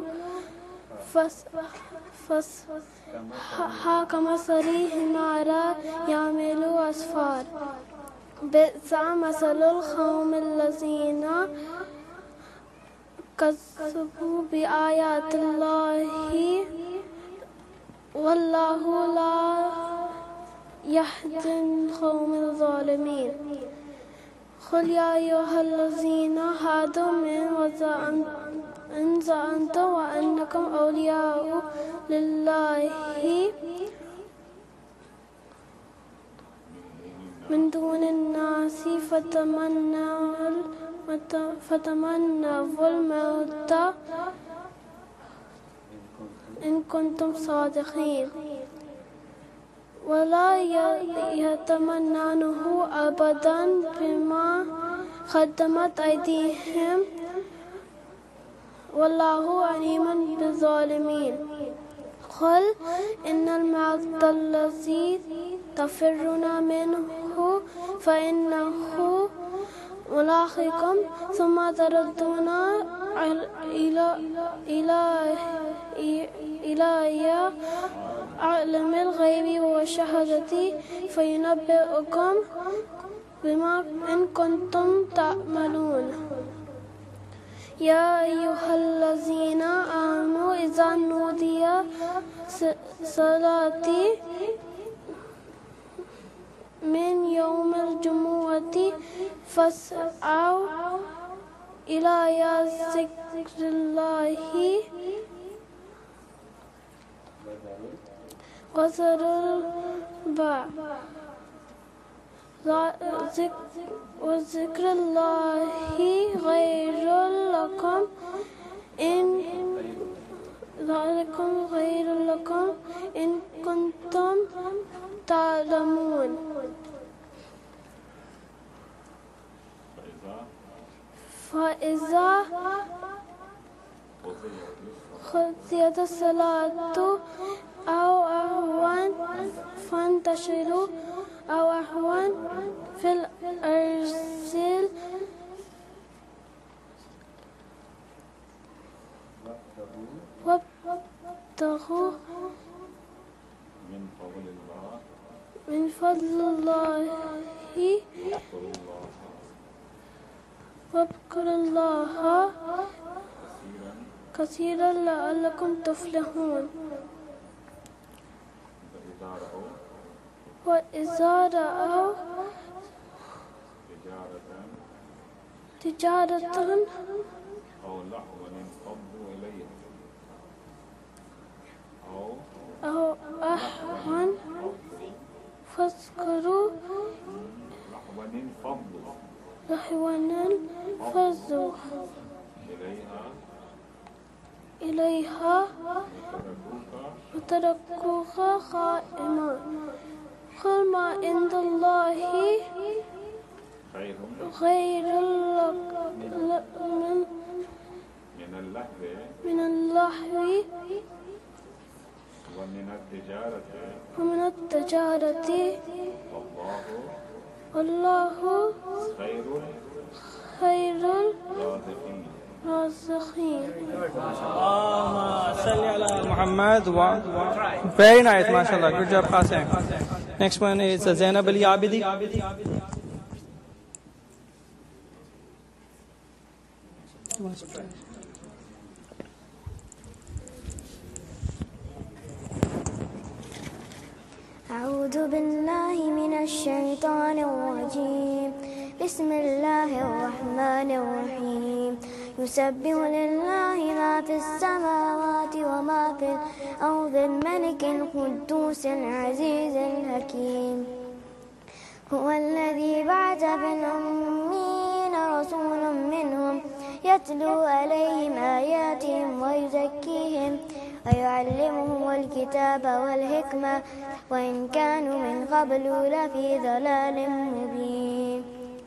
كمثل حمار يحمل أسفار بئس مثل القوم الذين كذبوا بآيات الله والله لا يهدي القوم الظالمين قل يا أيها الذين هادوا إن زعمتم أنكم أولياء لله من دون الناس فتمنوا الموت إن كنتم صادقين ولا يتمنونه أبدا بما قدمت أيديهم والله عليم بالظالمين قل إن الموت الذي تفرون منه فإنه ملاقيكم ثم تردون إلى عالم الغيب والشهادة فينبئكم بما إن كنتم تعملون يا أيها الذين آمنوا إذا نودي صلاة من يوم الجمعة فاسعوا إلى ذكر الله وذروا البيع وذكر الله خير لكم إن ذلكم خير لكم إن كنتم تعلمون فإذا قضيت الصلاة أو أهوان فانتشروا أو أهوان في الأرض وابتغوا من فضل الله واذكروا الله كثيرا لعلكم تفلحون وإذا رأوا تجارة أو أهون فاذكروا لهواً فضوا إليها وتركوها قائما قل ما عند الله خير من اللهو ومن التجارة والله خير الرازقين. Very nice, mashallah. Good job, Qasim. Next one is Zainab Ali Abidi. أعوذ بالله من الشيطان الرجيم بسم الله الرحمن الرحيم يسبح لله ما في السماوات وما في الأرض الملك القدوس العزيز الحكيم هو الذي بعث في الأمين رسولا منهم يتلو عليهم آياتهم ويزكيهم ويعلمهم الكتاب والحكمة وإن كانوا من قبل لفي ضلال مبين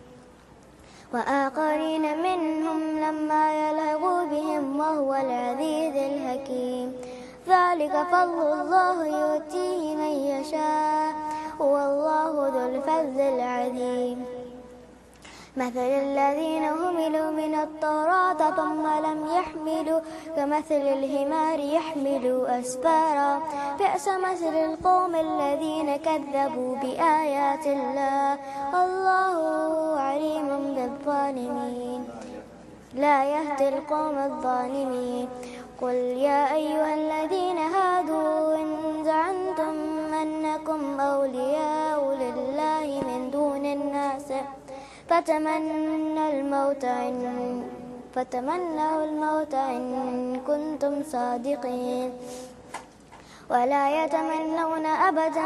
وآخرين منهم لما يلحقوا بهم وهو العزيز الحكيم ذلك فضل الله يؤتيه من يشاء والله ذو الفضل العظيم مثل الذين حملوا من التوراة ثم لم يحملوا كمثل الحمار يحمل أسفارا بئس مثل القوم الذين كذبوا بآيات الله والله عليم بالظالمين لا يهدي القوم الظالمين قل يا أيها الذين هادوا إن زعمتم أنكم أولياء لله من دون الناس فتمنوا الموت إن كنتم صادقين ولا يتمنون أبدا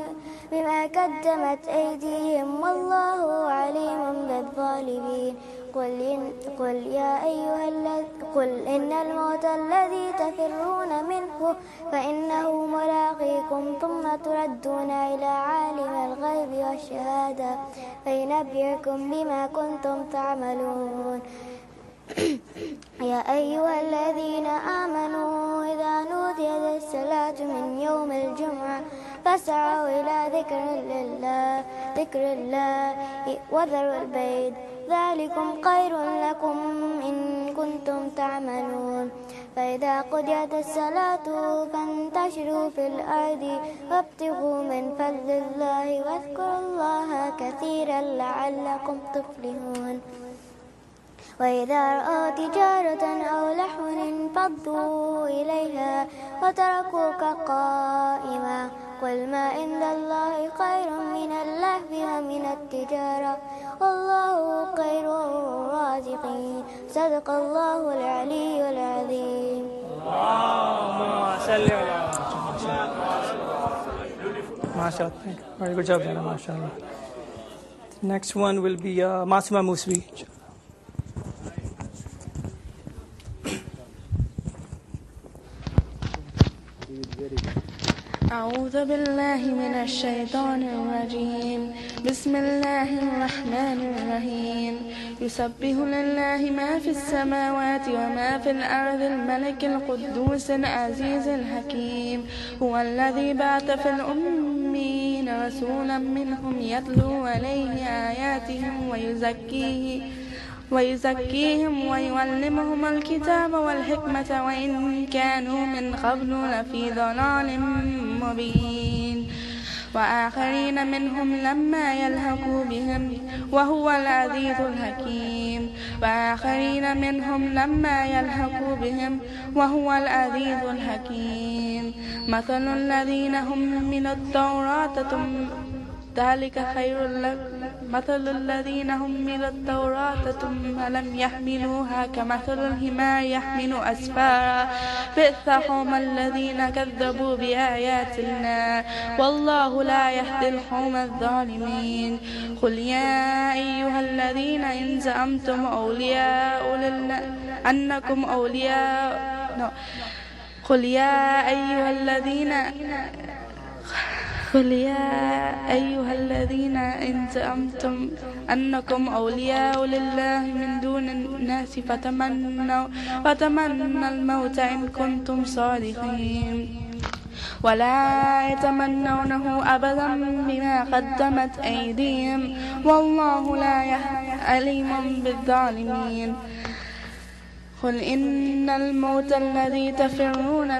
بما قدمت أيديهم والله عليم بالظالمين قل إن الموت الذي تفرون منه فإنه ملاقيكم ثم تردون إلى عالم الغيب والشهادة فينبئكم بما كنتم تعملون. يا أيها الذين آمنوا إذا نودي للصلاة من يوم الجمعة فاسعوا إلى ذكر الله وذروا البيع ذلكم خير لكم إن كنتم تعملون. فإذا قضيت الصلاة فانتشروا في الأرض وابتغوا من فضل الله واذكروا الله كثيرا لعلكم تفلحون. وإذا رأوا تجارة أو لهوا انفضوا إليها وتركوك قائما قل ما عند الله خير من اللهو ومن التجارة والله خير الرازقين. صدق الله العلي العظيم. اللهم صل على MashaAllah. Very good job, Jana. MashaAllah. The next one will be Masuma Muswi. أعوذ بالله من الشيطان الرجيم. بسم الله الرحمن الرحيم. يسبح لله ما في السماوات وما في الأرض الملك القدوس العزيز الحكيم. هو الذي بعث في الأميين رسولا منهم يتلو عليه آياتهم ويزكيهم ويعلمهم الكتاب والحكمة وإن كانوا من قبل لفي ضلال مبين. وآخرين منهم لما يلحقوا بهم وهو العزيز الحكيم. وآخرين منهم لما يلحقوا بهم وهو العزيز الحكيم. مثل الذين هم من التوراة ذلك خير لكم. مثل الذين هم من التوراة ثم لم يحملوها كمثل الحمار يحمل أسفارا بئس قوم الذين كذبوا بآيات الله والله لا يهدي القوم الظالمين. قل يا أيها الذين إن زعمتم أنكم أولياء قل يا أيها الذين إن زعمتم أنكم أولياء لله من دون الناس فتمنوا الموت إن كنتم صادقين ولا يتمنونه أبدا بما قدمت أيديهم والله لا عليم بالظالمين. قل إن الموت الذي تفرون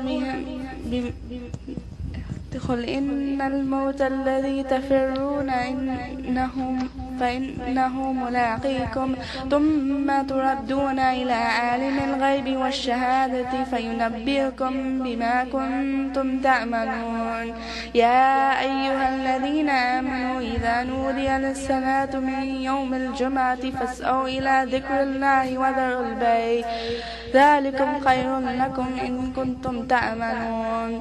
فإنه ملاقيكم ثم تردون إلى عالم الغيب والشهادة فينبئكم بما كنتم تعملون. يا أيها الذين آمنوا إذا نودي للصلاة من يوم الجمعة فاسعوا إلى ذكر الله وذروا البيع ذلكم خير لكم إن كنتم تعملون.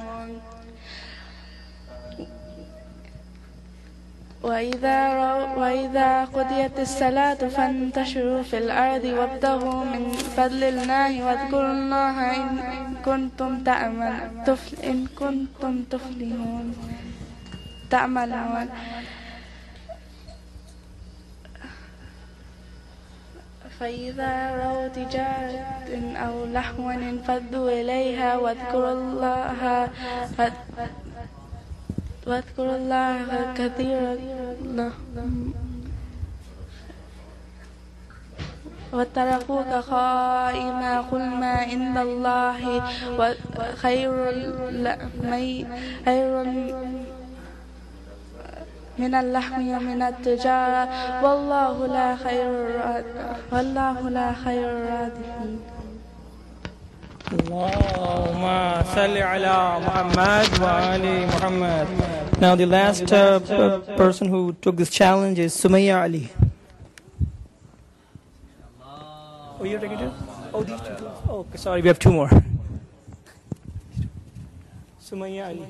وإذا قضيت الصلاة فانتشروا في الأرض وابتغوا من فضل الله واذكروا الله إن كنتم تعملون. فإذا رأوا تجارة أو لهوا انفضوا إليها واذكروا الله كثيرا وتركوك قائما قل ما عند الله خير من اللحم ومن التجارة والله لا خير الرازقين. Allahumma salli ala Muhammad wa ali Muhammad. Now the last person who took this challenge is Sumaya Ali. Oh, you're taking two? Oh, these two. Oh, okay, sorry, we have two more. Sumaya Ali.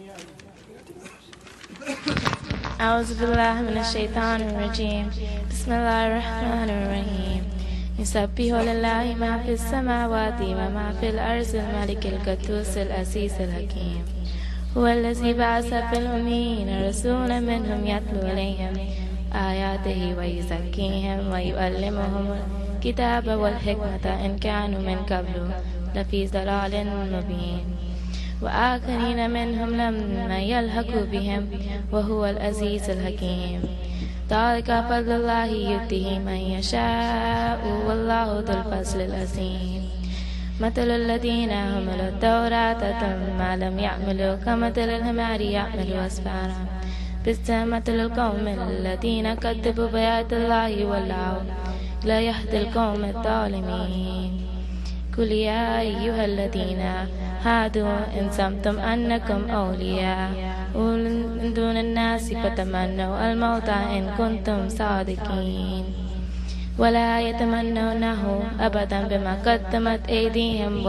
أعوذ بالله من الشيطان الرجيم. بسم الله الرحمن الرحيم. يسبح لله ما في السماوات وما في الأرض الملك القدوس العزيز الحكيم هو الذي بعث في الأمين رسولا منهم يتلو عليهم آياته ويزكيهم ويعلمهم الكتاب والحكمة إن كانوا من قبل لفي ضلال مبين وآخرين منهم لما يلحقوا بهم وهو العزيز الحكيم ذلك فضل الله يؤتيه من يشاء والله ذو الفضل العظيم مثل الذين حملوا التوراة ثم لم يحملوا كمثل الحمار يحمل أسفارا بئس مثل القوم الذين كذبوا بآيات الله والله لا يهدي القوم الظالمين قل يا أيها الذين هادوا إن زعمتم أنكم أولياء من دون الناس فتمنوا الموت إن كنتم صادقين ولا يتمنونه أبدا بما قدمت أيديهم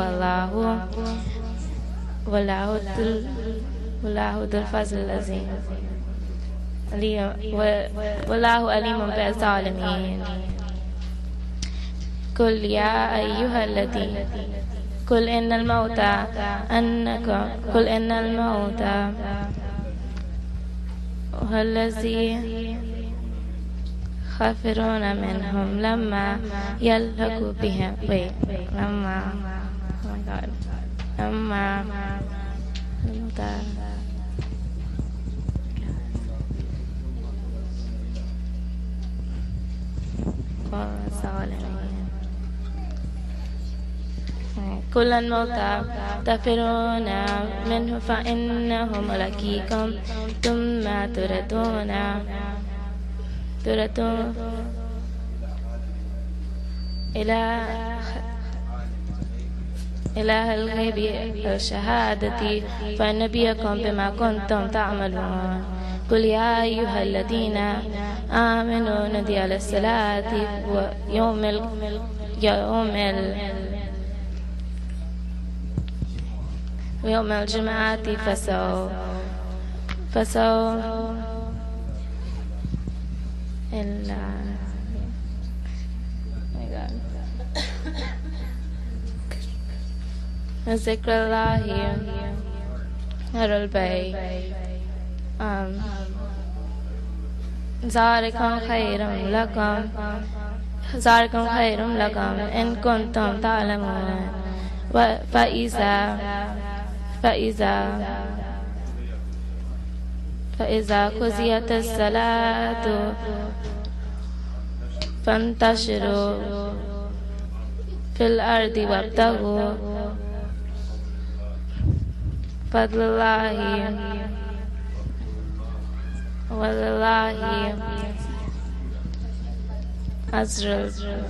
والله ذو الفضل العظيم والله عليم بالظالمين قل يا أيها الذين قل إن الموت هو الذي خافرون منهم لما يلحقوا بهم لما كل الموتى تفرون منه فإنه ملاقيكم ثم تردون إلى الغيب والشهادة فنبيكم بما كنتم تعملون قل يا أيها الذين آمنوا نودي للصلاة ويوم الجمعة فسوا إلا ذكر الله غير البيع ذلكم خير لكم إن كنتم تعلمون فإذا قضيت الصلاة فانتشروا في الأرض وابتغوا فضل الله والله أجر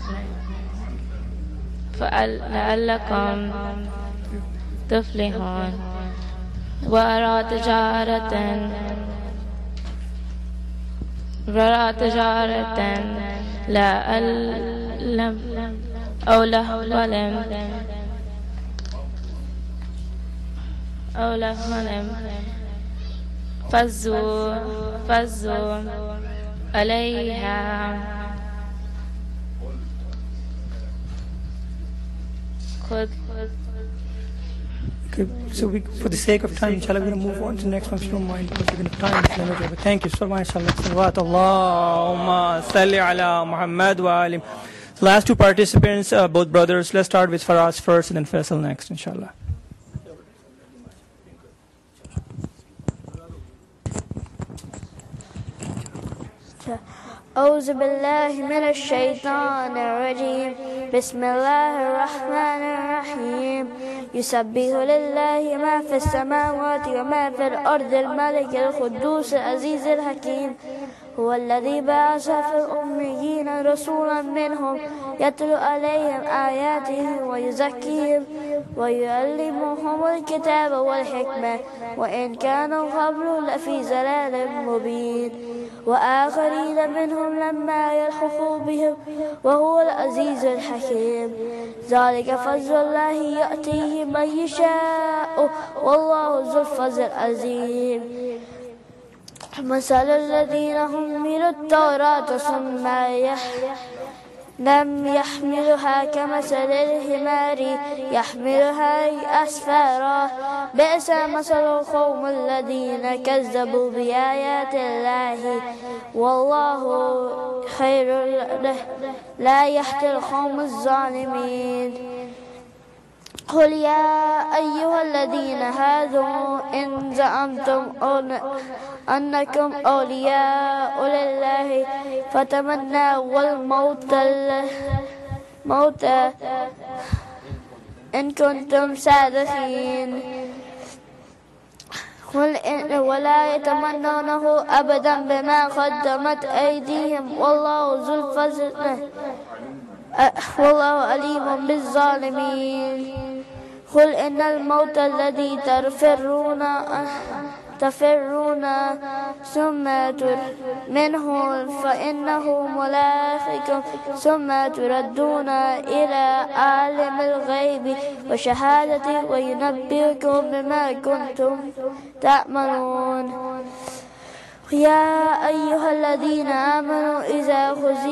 فلعلكم تفلحون وأرى تجارة لا ألم أو لهم فزوا عليها Okay, so for the sake of time, inshallah, we're going to move on to the next one, if you don't mind, because we're going to time is limited. But thank you so much, inshallah. Allahumma salli ala Muhammad wa alim. Last two participants, both brothers. Let's start with Faraz first and then Faisal next, inshallah. أعوذ بالله من الشيطان الرجيم بسم الله الرحمن الرحيم يسبح لله ما في السماوات وما في الأرض الملك القدوس العزيز الحكيم هو الذي بعث في الأميين رسولا منهم يتلو عليهم آياته ويزكيهم ويعلمهم الكتاب والحكمة وإن كانوا قبل لفي ضلال مبين وآخرين منهم لما يلحقوا بهم وهو العزيز الحكيم ذلك فضل الله يأتيه من يشاء والله ذو الفضل العظيم مثل الذين حملوا التوراة لم يحملها كمثل الحمار يحملها أسفارا بئس مثل القوم الذين كذبوا بآيات الله والله خير لا يهدي القوم الظالمين. قل يا أيها الذين هادوا إن زعمتم أنكم أولياء لله فتمنوا الموت إن كنتم صادقين ولا يتمنونه أبدا بما قدمت أيديهم والله عليم بالظالمين. قل إن الموت الذي تفرون ثم منه فإنه ملاقيكم ثم تردون إلى عالم الغيب وشهادة وينبئكم بما كنتم تعملون. يا أيها الذين آمنوا إذا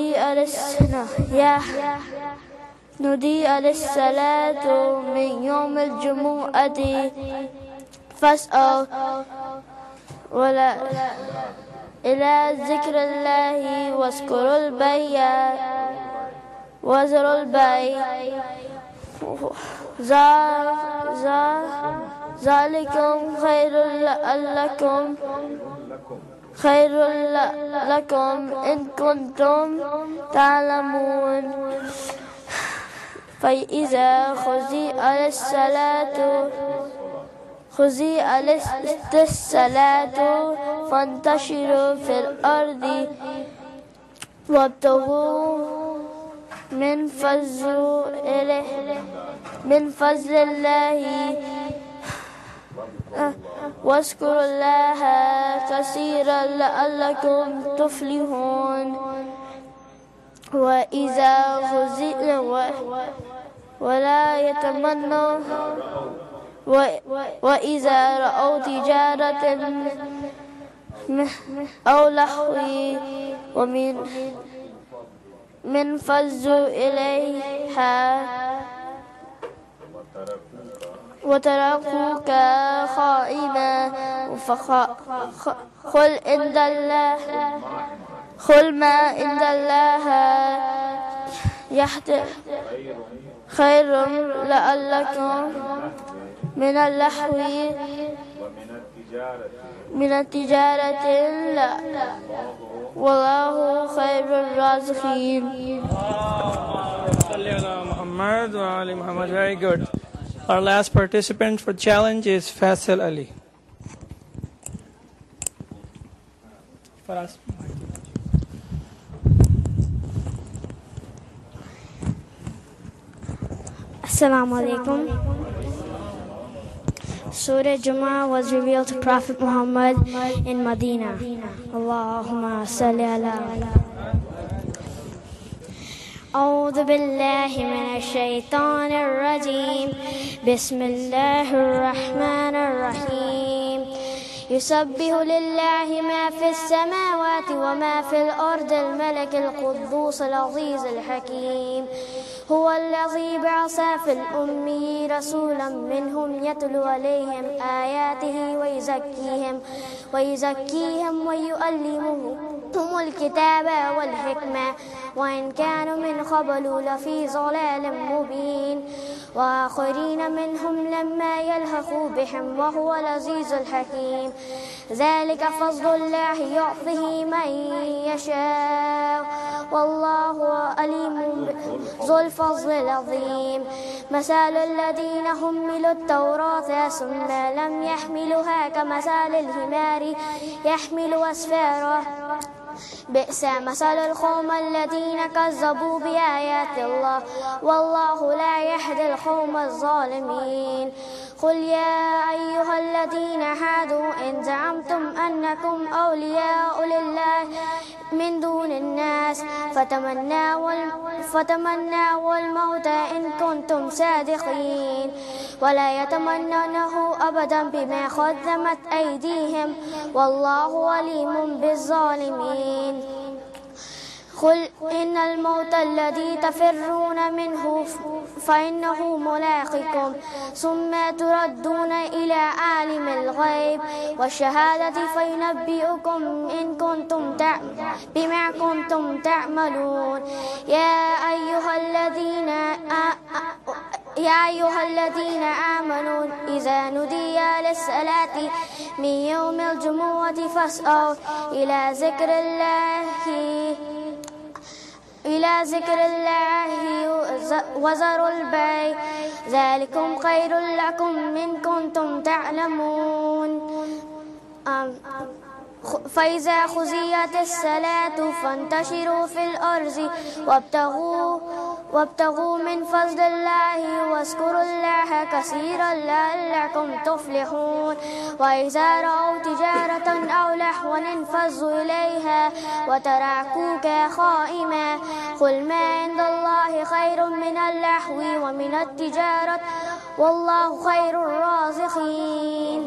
نودي للصلاة من يوم الجمعة فاسعوا إلى ذكر الله وذروا البيع ذلكم خير لكم إن كنتم تعلمون. فإذا خذي على الصلاة فانتشروا في الأرض وابتغوا من فضل الله واذكروا الله كثيرا لعلكم تفلحون. وإذا ولا يتمنوا وإذا رأوا تجارة أو لهو من فزوا إليها وتركوك خائما قل ما عند الله خير لعلكم من اللهو من التجارة لا والله خير الرازقين. Very good. Our last participant for the challenge is Faisal Ali. Assalamu alaikum. Surah Jummah was revealed to Prophet Muhammad in Medina. Allahumma salli ala. أعوذ بالله من الشيطان الرجيم بسم الله الرحمن الرحيم يسبح لله ما في السماوات وما في الأرض الملك القدوس العزيز الحكيم هو الذي بعث في الأمي رسولا منهم يتلو عليهم آياته ويزكيهم ويعلمهم الكتاب والحكمة وإن كانوا من قبل لفي ضلال مبين وآخرين منهم لما يلحقوا بهم وهو العزيز الحكيم ذلك فضل الله يعطيه من يشاء والله عليم ذو الفضل العظيم مثل الذين حملوا التوراة ثم لم يحملوها كمثل الحمار يحمل أسفارا بئس مثل القوم الذين كذبوا بآيات الله والله لا يهدي القوم الظالمين. قل يا أيها الذين هادوا إن زعمتم أنكم أولياء لله من دون الناس فتمنوا الموت إن كنتم صادقين ولا يتمنونه أبدا بما قدمت أيديهم والله عليم بالظالمين. قل إن الموت الذي تفرون منه فإنه ملاقكم ثم تردون إلى عالم الغيب والشهادة فينبئكم إن كنتم بما كنتم تعملون يا أيها الذين آمنوا إذا نودي للصلاة من يوم الجمعة فاسعوا إلى ذكر الله وذروا البيع ذلكم خير لكم إن كنتم تعلمون فإذا قضيت الصلاة فانتشروا في الأرض وابتغوا من فضل الله واذكروا الله كثيرا لعلكم تفلحون وإذا رأوا تجارة أو لهوا انفضوا إليها وتركوك قائما قل ما عند الله خير من اللهو ومن التجارة والله خير الرازقين.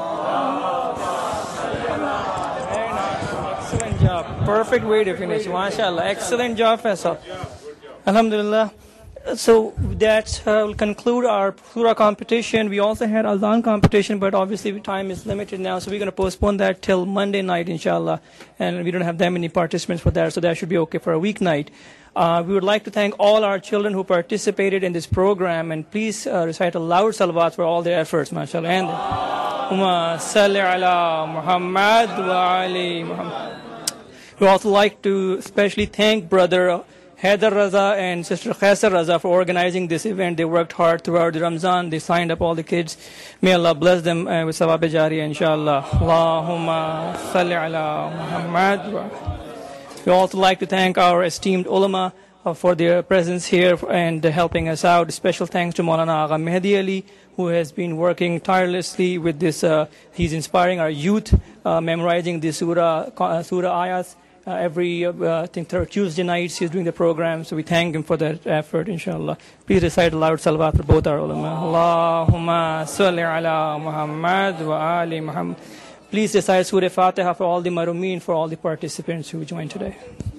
Excellent job. Perfect way to finish. MashaAllah. Excellent job, Faisal. Alhamdulillah. So that will conclude our surah competition. We also had Azan competition, but obviously time is limited now, so we're going to postpone that till Monday night, inshallah. And we don't have that many participants for that, so that should be okay for a weeknight. We would like to thank all our children who participated in this program, and please recite a loud salawat for all their efforts, mashallah. And Allahumma salli ala Muhammad wa ali Muhammad. We also like to especially thank Brother Haider Raza and Sister Khaisar Raza for organizing this event. They worked hard throughout the Ramzan. They signed up all the kids. May Allah bless them with sawab jariya, inshallah. Allahumma salli ala Muhammad. We also like to thank our esteemed ulama for their presence here and helping us out. Special thanks to Maulana Agha Mehdi Ali, who has been working tirelessly with this. He's inspiring our youth, memorizing the surah ayahs. Every I think Tuesday nights he's doing the program, so we thank him for that effort, inshallah. Please recite a loud salawat for both our ulama. Allahumma salli ala Muhammad wa ali Muhammad. Please recite Surah Fatiha for all the marumeen, for all the participants who joined today.